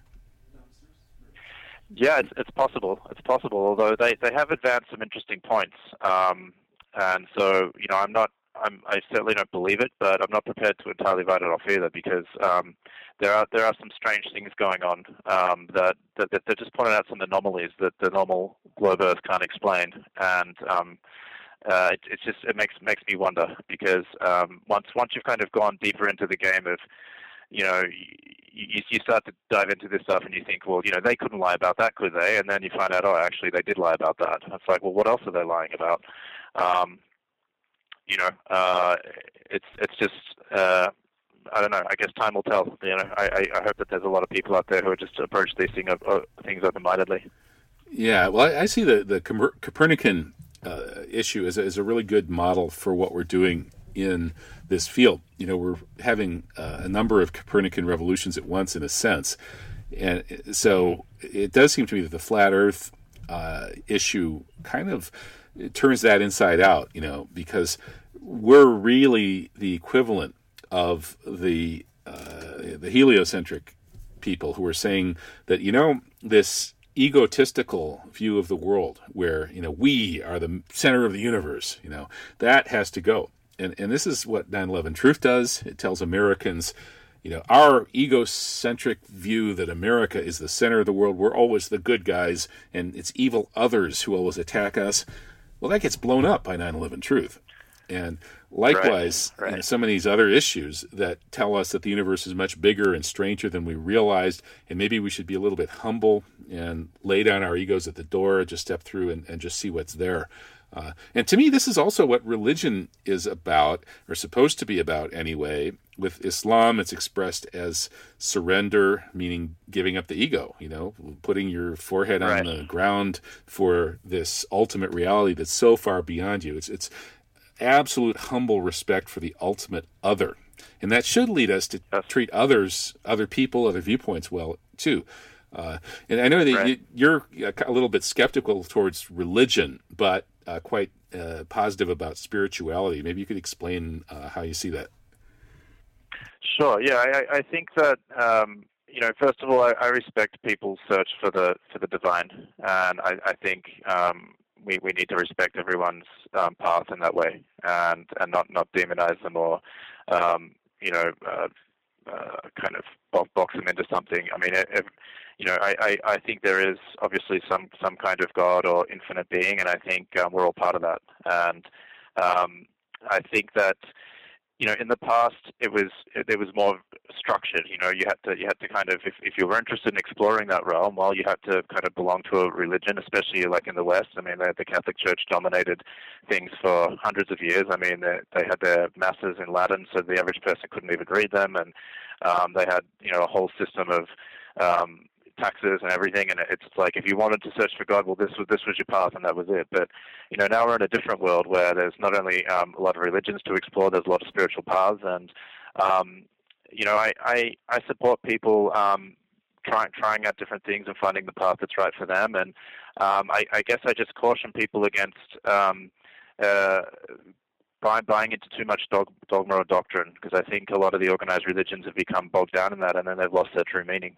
Yeah, it's it's possible. It's possible. Although they, they have advanced some interesting points, um, and so you know, I'm not. I'm, I certainly don't believe it, but I'm not prepared to entirely write it off either, because um, there are there are some strange things going on um, that, that that they're just pointing out some anomalies that the normal globe Earth can't explain, and um, uh, it, it's just it makes makes me wonder, because um, once once you've kind of gone deeper into the game of, you know, you, you start to dive into this stuff and you think, well, you know, they couldn't lie about that, could they? And then you find out, oh, actually, they did lie about that. It's like, well, what else are they lying about? Um, You know, uh, it's it's just uh, I don't know. I guess time will tell. You know, I, I, I hope that there's a lot of people out there who are just approach these thing, uh, things open-mindedly. Yeah, well, I, I see the the Copernican uh, issue as a, as a really good model for what we're doing in this field. You know, we're having uh, a number of Copernican revolutions at once, in a sense, and so it does seem to me that the flat Earth uh, issue kind of it turns that inside out, you know, because we're really the equivalent of the uh, the heliocentric people who are saying that, you know, this egotistical view of the world where, you know, we are the center of the universe, you know, that has to go. And and this is what nine eleven Truth does. It tells Americans, you know, our egocentric view that America is the center of the world, we're always the good guys, and it's evil others who always attack us. Well, that gets blown up by nine eleven Truth. And likewise, right, right. You know, some of these other issues that tell us that the universe is much bigger and stranger than we realized, and maybe we should be a little bit humble and lay down our egos at the door, just step through and, and just see what's there. Uh, and to me, this is also what religion is about, or supposed to be about anyway. With Islam, it's expressed as surrender, meaning giving up the ego, you know, putting your forehead on right. the ground for this ultimate reality that's so far beyond you. It's it's absolute humble respect for the ultimate other. And that should lead us to yes. treat others, other people, other viewpoints well, too. Uh, and I know that right. you, you're a little bit skeptical towards religion, but uh, quite uh, positive about spirituality. Maybe you could explain uh, how you see that. Sure. Yeah, I, I think that um, you know, first of all, I, I respect people's search for the for the divine, and I, I think um, we we need to respect everyone's um, path in that way, and and not not demonize them or um, you know uh, uh, kind of box them into something. I mean, if, you know, I, I, I think there is obviously some some kind of God or infinite being, and I think um, we're all part of that. And um, I think that, you know, in the past it was it, it was more structured. You know, you had to you had to kind of, if, if you were interested in exploring that realm, well, you had to kind of belong to a religion, especially like in the West. I mean, the, the Catholic Church dominated things for hundreds of years. I mean, they, they had their masses in Latin, so the average person couldn't even read them, and um, they had, you know, a whole system of um, taxes and everything, and it's like, if you wanted to search for God, well, this was this was your path, and that was it. But you know, now we're in a different world where there's not only um, a lot of religions to explore, there's a lot of spiritual paths, and um, you know, I, I I support people um, trying trying out different things and finding the path that's right for them. And um, I, I guess I just caution people against um, uh, buying buying into too much dog, dogma or doctrine, because I think a lot of the organized religions have become bogged down in that, and then they've lost their true meaning.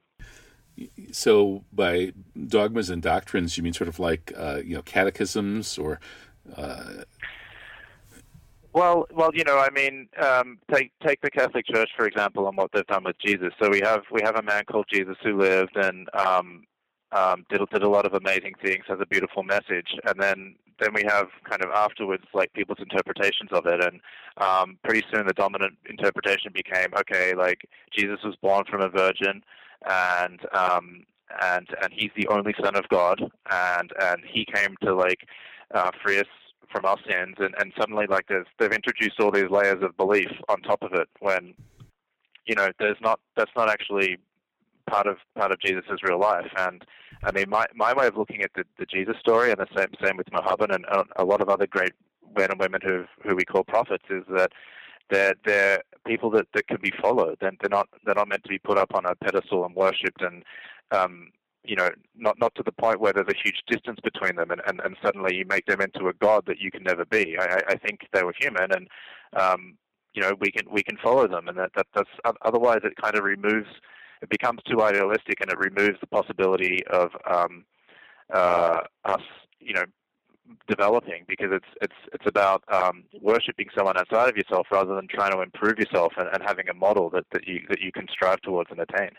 So by dogmas and doctrines, you mean sort of like, uh, you know, catechisms or... Uh... Well, well, you know, I mean, um, take take the Catholic Church for example, and what they've done with Jesus. So we have we have a man called Jesus who lived and um, um, did did a lot of amazing things, has a beautiful message, and then then we have kind of afterwards like people's interpretations of it, and um, pretty soon the dominant interpretation became okay, like Jesus was born from a virgin, and um, and and he's the only Son of God, and and he came to like uh, free us from our sins, and, and suddenly like there's, they've introduced all these layers of belief on top of it when, you know, there's not, that's not actually part of, part of Jesus' real life. And I mean, my, my way of looking at the, the Jesus story, and the same, same with Muhammad and a lot of other great men and women who who we call prophets, is that they're, they're people that, that can be followed. They're, they're not, they're not meant to be put up on a pedestal and worshipped and, um, you know, not not to the point where there's a huge distance between them, and, and, and suddenly you make them into a god that you can never be. I, I think they were human, and um, you know, we can we can follow them, and that, that that's otherwise it kind of removes, it becomes too idealistic, and it removes the possibility of um, uh, us, you know, developing, because it's it's it's about um, worshiping someone outside of yourself rather than trying to improve yourself and, and having a model that, that you that you can strive towards and attain.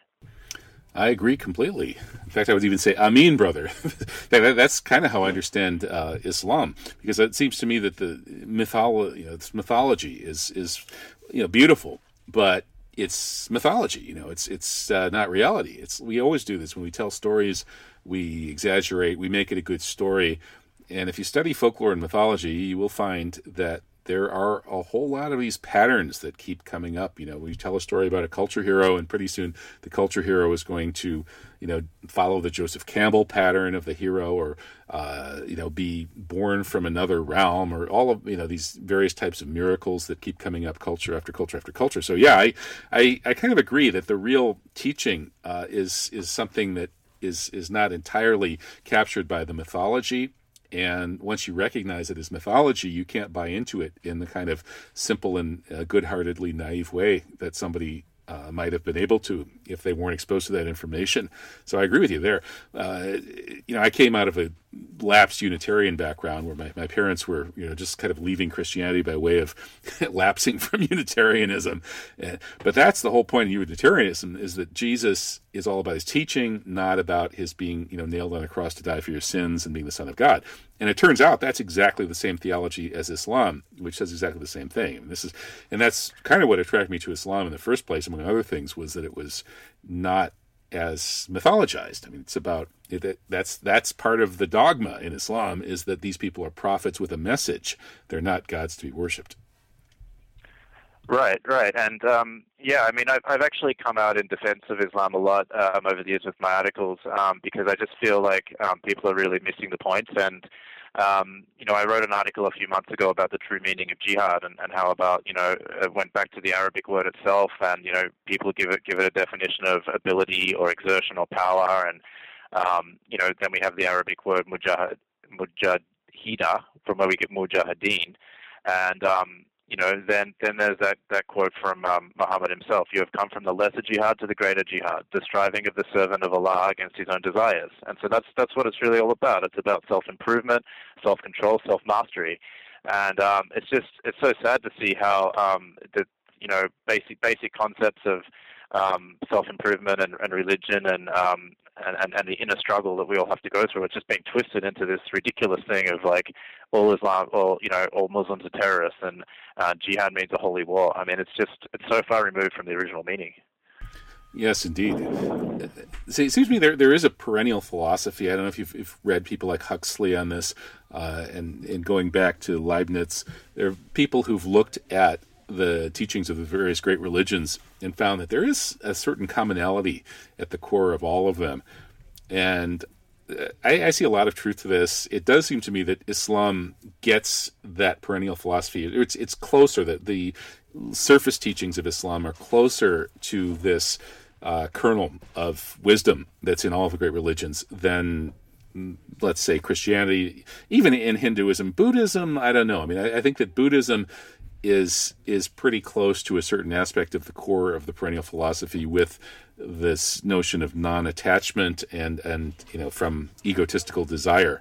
I agree completely. In fact, I would even say, Amin, brother. That's kind of how I understand uh, Islam, because it seems to me that the mythology, you know, this mythology is, is, you know, beautiful, but it's mythology. You know, it's it's uh, not reality. It's we always do this when we tell stories. We exaggerate. We make it a good story. And if you study folklore and mythology, you will find that there are a whole lot of these patterns that keep coming up. You know, we tell a story about a culture hero, and pretty soon the culture hero is going to, you know, follow the Joseph Campbell pattern of the hero, or, uh, you know, be born from another realm, or all of, you know, these various types of miracles that keep coming up culture after culture after culture. So yeah, I, I, I kind of agree that the real teaching uh, is is something that is is not entirely captured by the mythology. And once you recognize it as mythology, you can't buy into it in the kind of simple and uh, good-heartedly naive way that somebody uh, might have been able to if they weren't exposed to that information. So I agree with you there. Uh, you know, I came out of a lapsed Unitarian background where my, my parents were, you know, just kind of leaving Christianity by way of lapsing from Unitarianism. Uh, but that's the whole point of Unitarianism, is that Jesus is all about his teaching, not about his being, you know, nailed on a cross to die for your sins and being the Son of God. And it turns out that's exactly the same theology as Islam, which says exactly the same thing. And this is, and that's kind of what attracted me to Islam in the first place, among other things, was that it was not as mythologized. I mean, it's about it, that's that's part of the dogma in Islam, is that these people are prophets with a message. They're not gods to be worshipped. Right, right, and um, yeah, I mean, I've, I've actually come out in defense of Islam a lot um, over the years with my articles, um, because I just feel like um, people are really missing the point. And um, you know, I wrote an article a few months ago about the true meaning of jihad, and, and how about, you know, it went back to the Arabic word itself, and you know, people give it give it a definition of ability or exertion or power, and um, you know, then we have the Arabic word mujahid, mujahida, from where we get mujahideen, and um, you know, then then there's that, that quote from um, Muhammad himself: "You have come from the lesser jihad to the greater jihad, the striving of the servant of Allah against his own desires." And so that's that's what it's really all about. It's about self-improvement, self-control, self-mastery, and um, it's just it's so sad to see how um, the you know basic basic concepts of um, self-improvement and, and religion and um, And, and, and the inner struggle that we all have to go through. It's just being twisted into this ridiculous thing of like all Islam, all you know, all Muslims are terrorists, and uh, jihad means a holy war. I mean, it's just it's so far removed from the original meaning. Yes, indeed. See, it seems to me there there is a perennial philosophy. I don't know if you've, you've read people like Huxley on this, uh, and and going back to Leibniz, there are people who've looked at the teachings of the various great religions and found that there is a certain commonality at the core of all of them. And I, I see a lot of truth to this. It does seem to me that Islam gets that perennial philosophy. It's it's closer, that the surface teachings of Islam are closer to this uh, kernel of wisdom that's in all of the great religions than, let's say, Christianity, even in Hinduism. Buddhism, I don't know. I mean, I, I think that Buddhism is is pretty close to a certain aspect of the core of the perennial philosophy, with this notion of non-attachment and, and you know, from egotistical desire.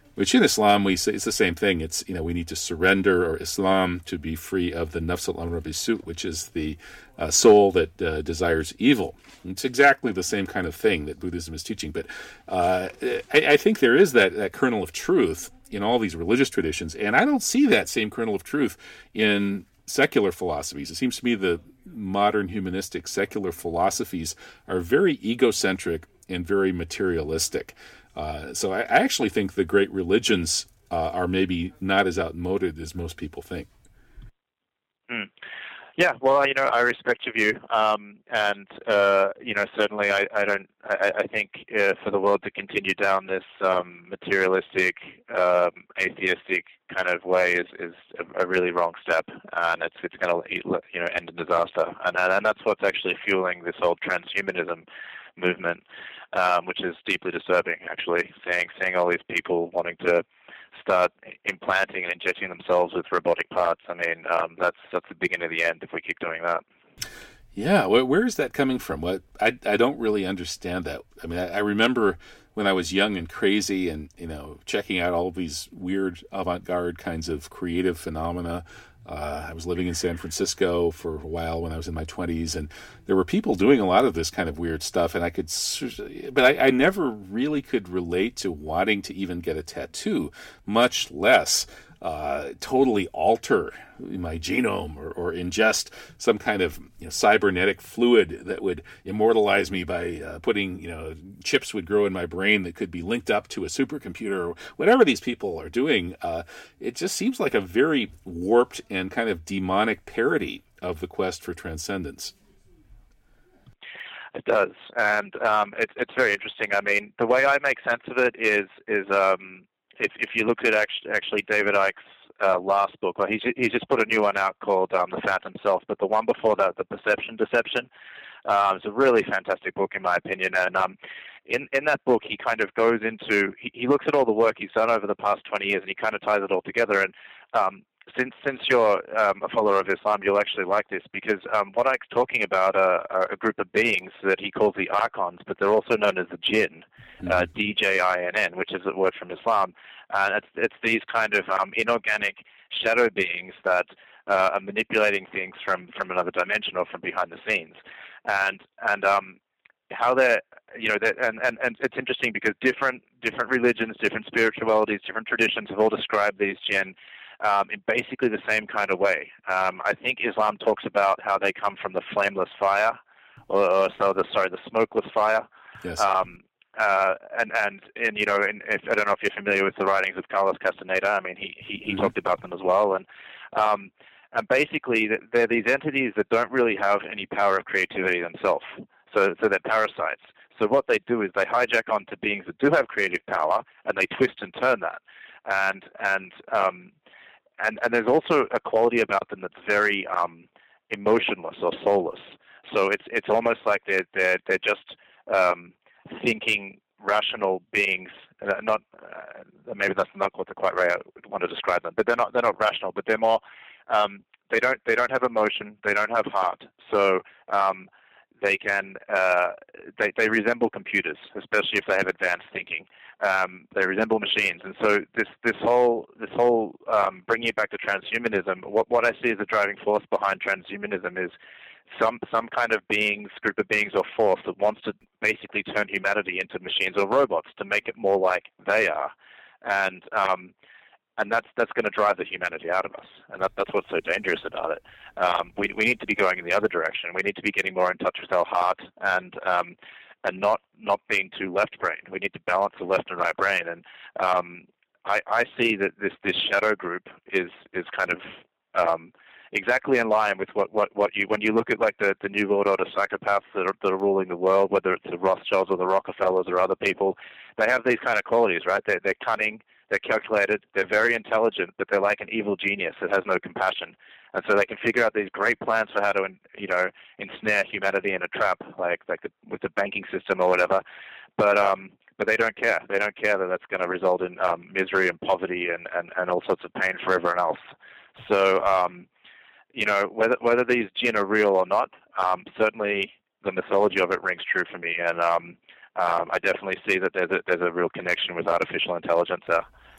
Which in Islam, we say it's the same thing. It's, you know, we need to surrender, or Islam, to be free of the nafs al-amra bisu, which is the uh, soul that uh, desires evil. It's exactly the same kind of thing that Buddhism is teaching. But uh, I, I think there is that, that kernel of truth in all these religious traditions, and I don't see that same kernel of truth in secular philosophies. It seems to me the modern humanistic secular philosophies are very egocentric and very materialistic. Uh, so I, I actually think the great religions uh, are maybe not as outmoded as most people think. Mm. Yeah, well, you know, I respect your view, um, and uh, you know, certainly, I, I don't. I, I think uh, for the world to continue down this um, materialistic, um, atheistic kind of way is, is a, a really wrong step, and it's it's going to, you know, end in disaster, and and that's what's actually fueling this whole transhumanism movement, um, which is deeply disturbing. Actually, seeing seeing all these people wanting to start implanting and injecting themselves with robotic parts. I mean, um, that's that's the beginning of the end if we keep doing that. Yeah, where, where is that coming from? What I I don't really understand that. I mean, I, I remember when I was young and crazy, and you know, checking out all these weird avant-garde kinds of creative phenomena. Uh, I was living in San Francisco for a while when I was in my twenties, and there were people doing a lot of this kind of weird stuff, and I could, but I, I never really could relate to wanting to even get a tattoo, much less uh, totally alter my genome or, or ingest some kind of, you know, cybernetic fluid that would immortalize me by uh, putting, you know, chips would grow in my brain that could be linked up to a supercomputer or whatever these people are doing. Uh, it just seems like a very warped and kind of demonic parody of the quest for transcendence. It does, and um, it's it's very interesting. I mean, the way I make sense of it is is um, if if you look at actually, actually David Icke's uh, last book, well, he's he's just put a new one out called um, The Phantom Self, but the one before that, The Perception Deception, um, it's a really fantastic book in my opinion. And um, in in that book, he kind of goes into he, he looks at all the work he's done over the past twenty years, and he kind of ties it all together. And um, Since since you're um, a follower of Islam, you'll actually like this, because um, what Ike's talking about are, are a group of beings that he calls the archons, but they're also known as the jinn, mm-hmm. uh, D J I N N, which is a word from Islam. And it's it's these kind of um, inorganic shadow beings that uh, are manipulating things from, from another dimension or from behind the scenes, and and um, how they're you know they're, and, and and it's interesting because different different religions, different spiritualities, different traditions have all described these jinn Um, in basically the same kind of way. Um, I think Islam talks about how they come from the flameless fire, or, or so the sorry, the smokeless fire. Yes. Um, uh, and and and you know, and if, I don't know if you're familiar with the writings of Carlos Castaneda. I mean, he he, he mm-hmm. talked about them as well. And um, and basically, they're these entities that don't really have any power of creativity themselves. So so they're parasites. So what they do is they hijack onto beings that do have creative power, and they twist and turn that. And and um, And, and there's also a quality about them that's very um, emotionless or soulless. So it's it's almost like they're they're they're just um, thinking, rational beings. Uh, not uh, maybe that's not quite the quite way I would want to describe them, but they're not they're not rational. But they're more um, they don't they don't have emotion. They don't have heart. So um, they can uh, they they resemble computers, especially if they have advanced thinking. Um, they resemble machines, and so this this whole this whole um, bringing it back to transhumanism. What what I see as the driving force behind transhumanism is some some kind of beings, group of beings or force that wants to basically turn humanity into machines or robots to make it more like they are, and um, and that's that's going to drive the humanity out of us, and that, that's what's so dangerous about it. Um, we we need to be going in the other direction. We need to be getting more in touch with our heart and um, and not not being too left brain. We need to balance the left and right brain. And um, I, I see that this, this shadow group is is kind of um, exactly in line with what, what, what you when you look at like the, the New World Order psychopaths that are, that are ruling the world, whether it's the Rothschilds or the Rockefellers or other people. They have these kind of qualities, right? They're, they're cunning, they're calculated, they're very intelligent, but they're like an evil genius that has no compassion. And so they can figure out these great plans for how to, you know, ensnare humanity in a trap, like like the, with the banking system or whatever. But um, but they don't care. They don't care that that's going to result in um, misery and poverty and, and, and all sorts of pain for everyone else. So um, you know, whether whether these jinn are real or not, um, certainly the mythology of it rings true for me, and um, um, I definitely see that there's a, there's a real connection with artificial intelligence there.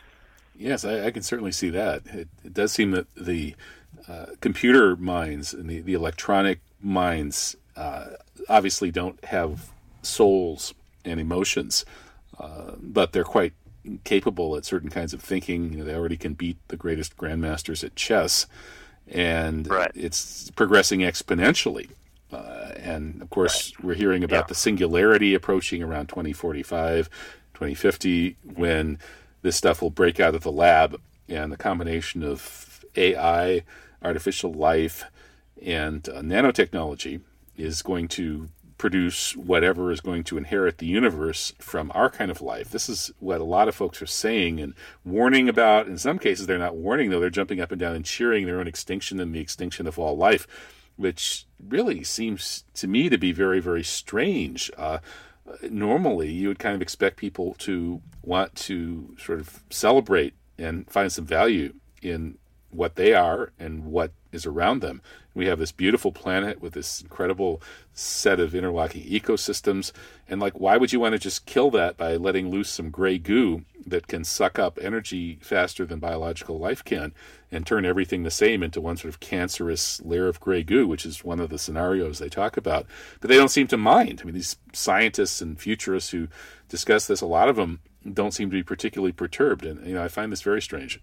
Yes, I, I can certainly see that. It, it does seem that the uh, computer minds and the, the electronic minds uh, obviously don't have souls and emotions, uh, but they're quite capable at certain kinds of thinking. You know, they already can beat the greatest grandmasters at chess, and right. it's progressing exponentially. Uh, and of course, right. we're hearing about yeah. the singularity approaching around twenty forty-five, twenty fifty, when this stuff will break out of the lab, and the combination of A I, artificial life, and uh, nanotechnology is going to produce whatever is going to inherit the universe from our kind of life. This is what a lot of folks are saying and warning about. In some cases, they're not warning, though. They're jumping up and down and cheering their own extinction and the extinction of all life, which really seems to me to be very, very strange. Uh, normally, you would kind of expect people to want to sort of celebrate and find some value in what they are and what is around them. We have this beautiful planet with this incredible set of interlocking ecosystems. And like, why would you want to just kill that by letting loose some gray goo that can suck up energy faster than biological life can and turn everything the same into one sort of cancerous layer of gray goo, which is one of the scenarios they talk about. But they don't seem to mind. I mean, these scientists and futurists who discuss this, a lot of them don't seem to be particularly perturbed. And, you know, I find this very strange.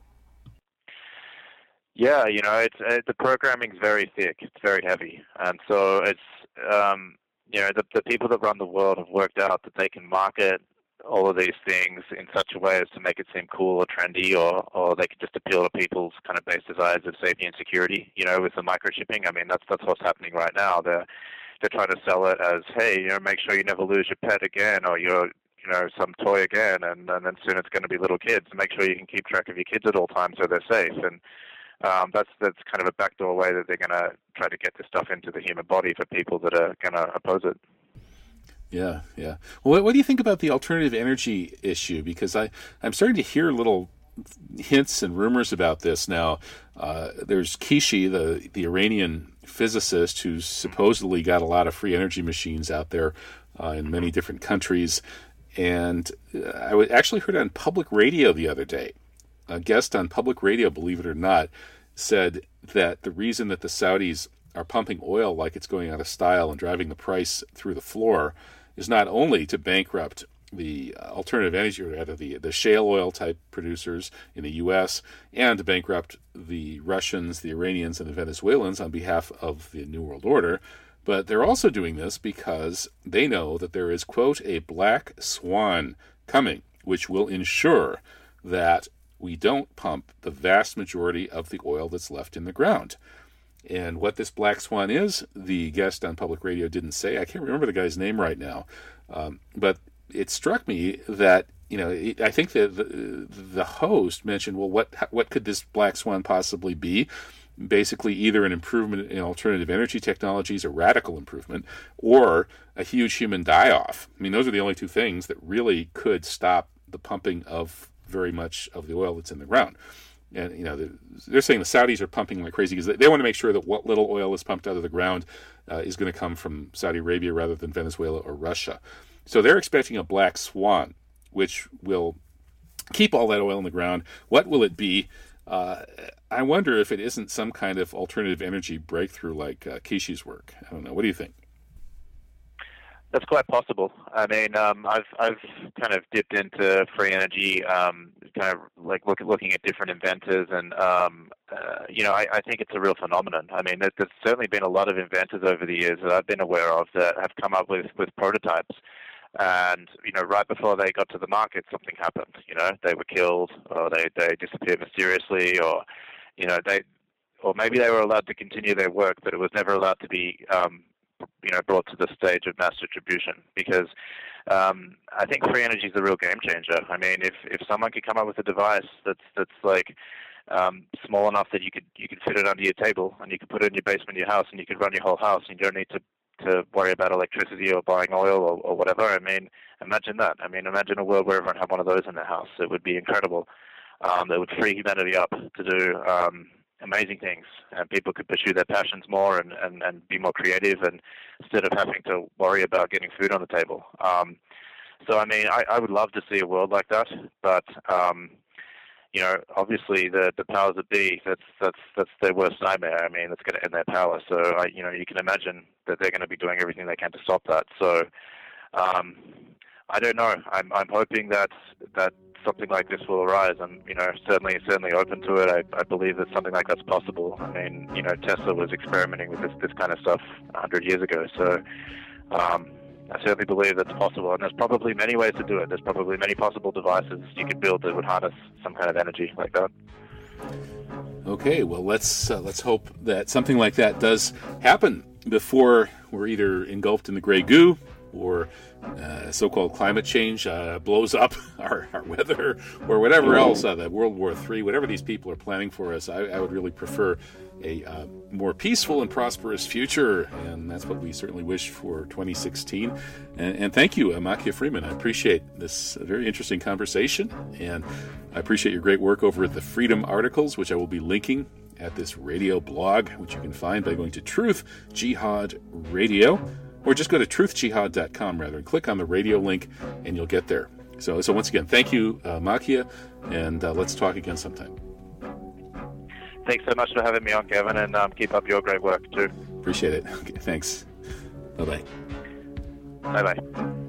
Yeah, you know, it's uh, the programming's very thick. It's very heavy, and so it's um, you know the the people that run the world have worked out that they can market all of these things in such a way as to make it seem cool or trendy, or or they can just appeal to people's kind of base desires of safety and security. You know, with the microchipping, I mean, that's that's what's happening right now. They're they're trying to sell it as, hey, you know, make sure you never lose your pet again, or your you know some toy again, and and then soon it's going to be little kids. Make sure you can keep track of your kids at all times so they're safe. And Um, that's that's kind of a backdoor way that they're going to try to get this stuff into the human body for people that are going to oppose it. Yeah, yeah. Well, what, what do you think about the alternative energy issue? Because I, I'm starting to hear little hints and rumors about this now. Uh, there's Kishi, the, the Iranian physicist, who's supposedly got a lot of free energy machines out there uh, in many different countries. And I actually heard on public radio the other day, a guest on public radio, believe it or not, said that the reason that the Saudis are pumping oil like it's going out of style and driving the price through the floor is not only to bankrupt the alternative energy, or rather the, the shale oil type producers in the U S, and to bankrupt the Russians, the Iranians, and the Venezuelans on behalf of the New World Order, but they're also doing this because they know that there is, quote, a black swan coming, which will ensure that we don't pump the vast majority of the oil that's left in the ground. And what this black swan is, the guest on public radio didn't say. I can't remember the guy's name right now. Um, but it struck me that, you know, I think that the, the host mentioned, well, what what could this black swan possibly be? Basically, either an improvement in alternative energy technologies, a radical improvement, or a huge human die-off. I mean, those are the only two things that really could stop the pumping of very much of the oil that's in the ground. And, you know, they're saying the Saudis are pumping like crazy because they want to make sure that what little oil is pumped out of the ground uh, is going to come from Saudi Arabia rather than Venezuela or Russia. So they're expecting a black swan, which will keep all that oil in the ground. What will it be? Uh, I wonder if it isn't some kind of alternative energy breakthrough like uh, Kishi's work. I don't know. What do you think? That's quite possible. I mean, um, I've I've kind of dipped into free energy, um, kind of like look, looking at different inventors, and um, uh, you know, I, I think it's a real phenomenon. I mean, there, there's certainly been a lot of inventors over the years that I've been aware of that have come up with, with prototypes, and you know, right before they got to the market, something happened. You know, they were killed, or they they disappeared mysteriously, or you know, they, or maybe they were allowed to continue their work, but it was never allowed to be um, you know, brought to the stage of mass distribution, because um, I think free energy is a real game changer. I mean, if, if someone could come up with a device that's that's like um, small enough that you could you could fit it under your table, and you could put it in your basement of your house, and you could run your whole house, and you don't need to, to worry about electricity or buying oil or, or whatever. I mean, imagine that. I mean, imagine a world where everyone had one of those in their house. It would be incredible. Um, it would free humanity up to do um, amazing things, and people could pursue their passions more and, and, and be more creative, and instead of having to worry about getting food on the table. Um, so, I mean, I, I would love to see a world like that, but, um, you know, obviously the the powers that be, that's that's that's their worst nightmare. I mean, that's going to end their power. So, I, you know, you can imagine that they're going to be doing everything they can to stop that. So, um, I don't know. I'm I'm hoping that that something like this will arise. I'm, you know, certainly certainly open to it. I, I believe that something like that's possible. I mean, you know, Tesla was experimenting with this this kind of stuff a hundred years ago. So, um, I certainly believe that's possible, and there's probably many ways to do it. There's probably many possible devices you could build that would harness some kind of energy like that. Okay, well, let's uh, let's hope that something like that does happen before we're either engulfed in the gray goo or uh, so-called climate change uh, blows up our, our weather, or whatever else, uh, the World War Three, whatever these people are planning for us. I, I would really prefer a uh, more peaceful and prosperous future, and that's what we certainly wish for twenty sixteen. And, and thank you, uh, Makia Freeman. I appreciate this uh, very interesting conversation, and I appreciate your great work over at the Freedom Articles, which I will be linking at this radio blog, which you can find by going to Truth Jihad Radio, or just go to truth jihad dot com, rather, and click on the radio link, and you'll get there. So, so once again, thank you, uh, Makia, and uh, let's talk again sometime. Thanks so much for having me on, Kevin, and um, keep up your great work, too. Appreciate it. Okay, thanks. Bye-bye. Bye-bye.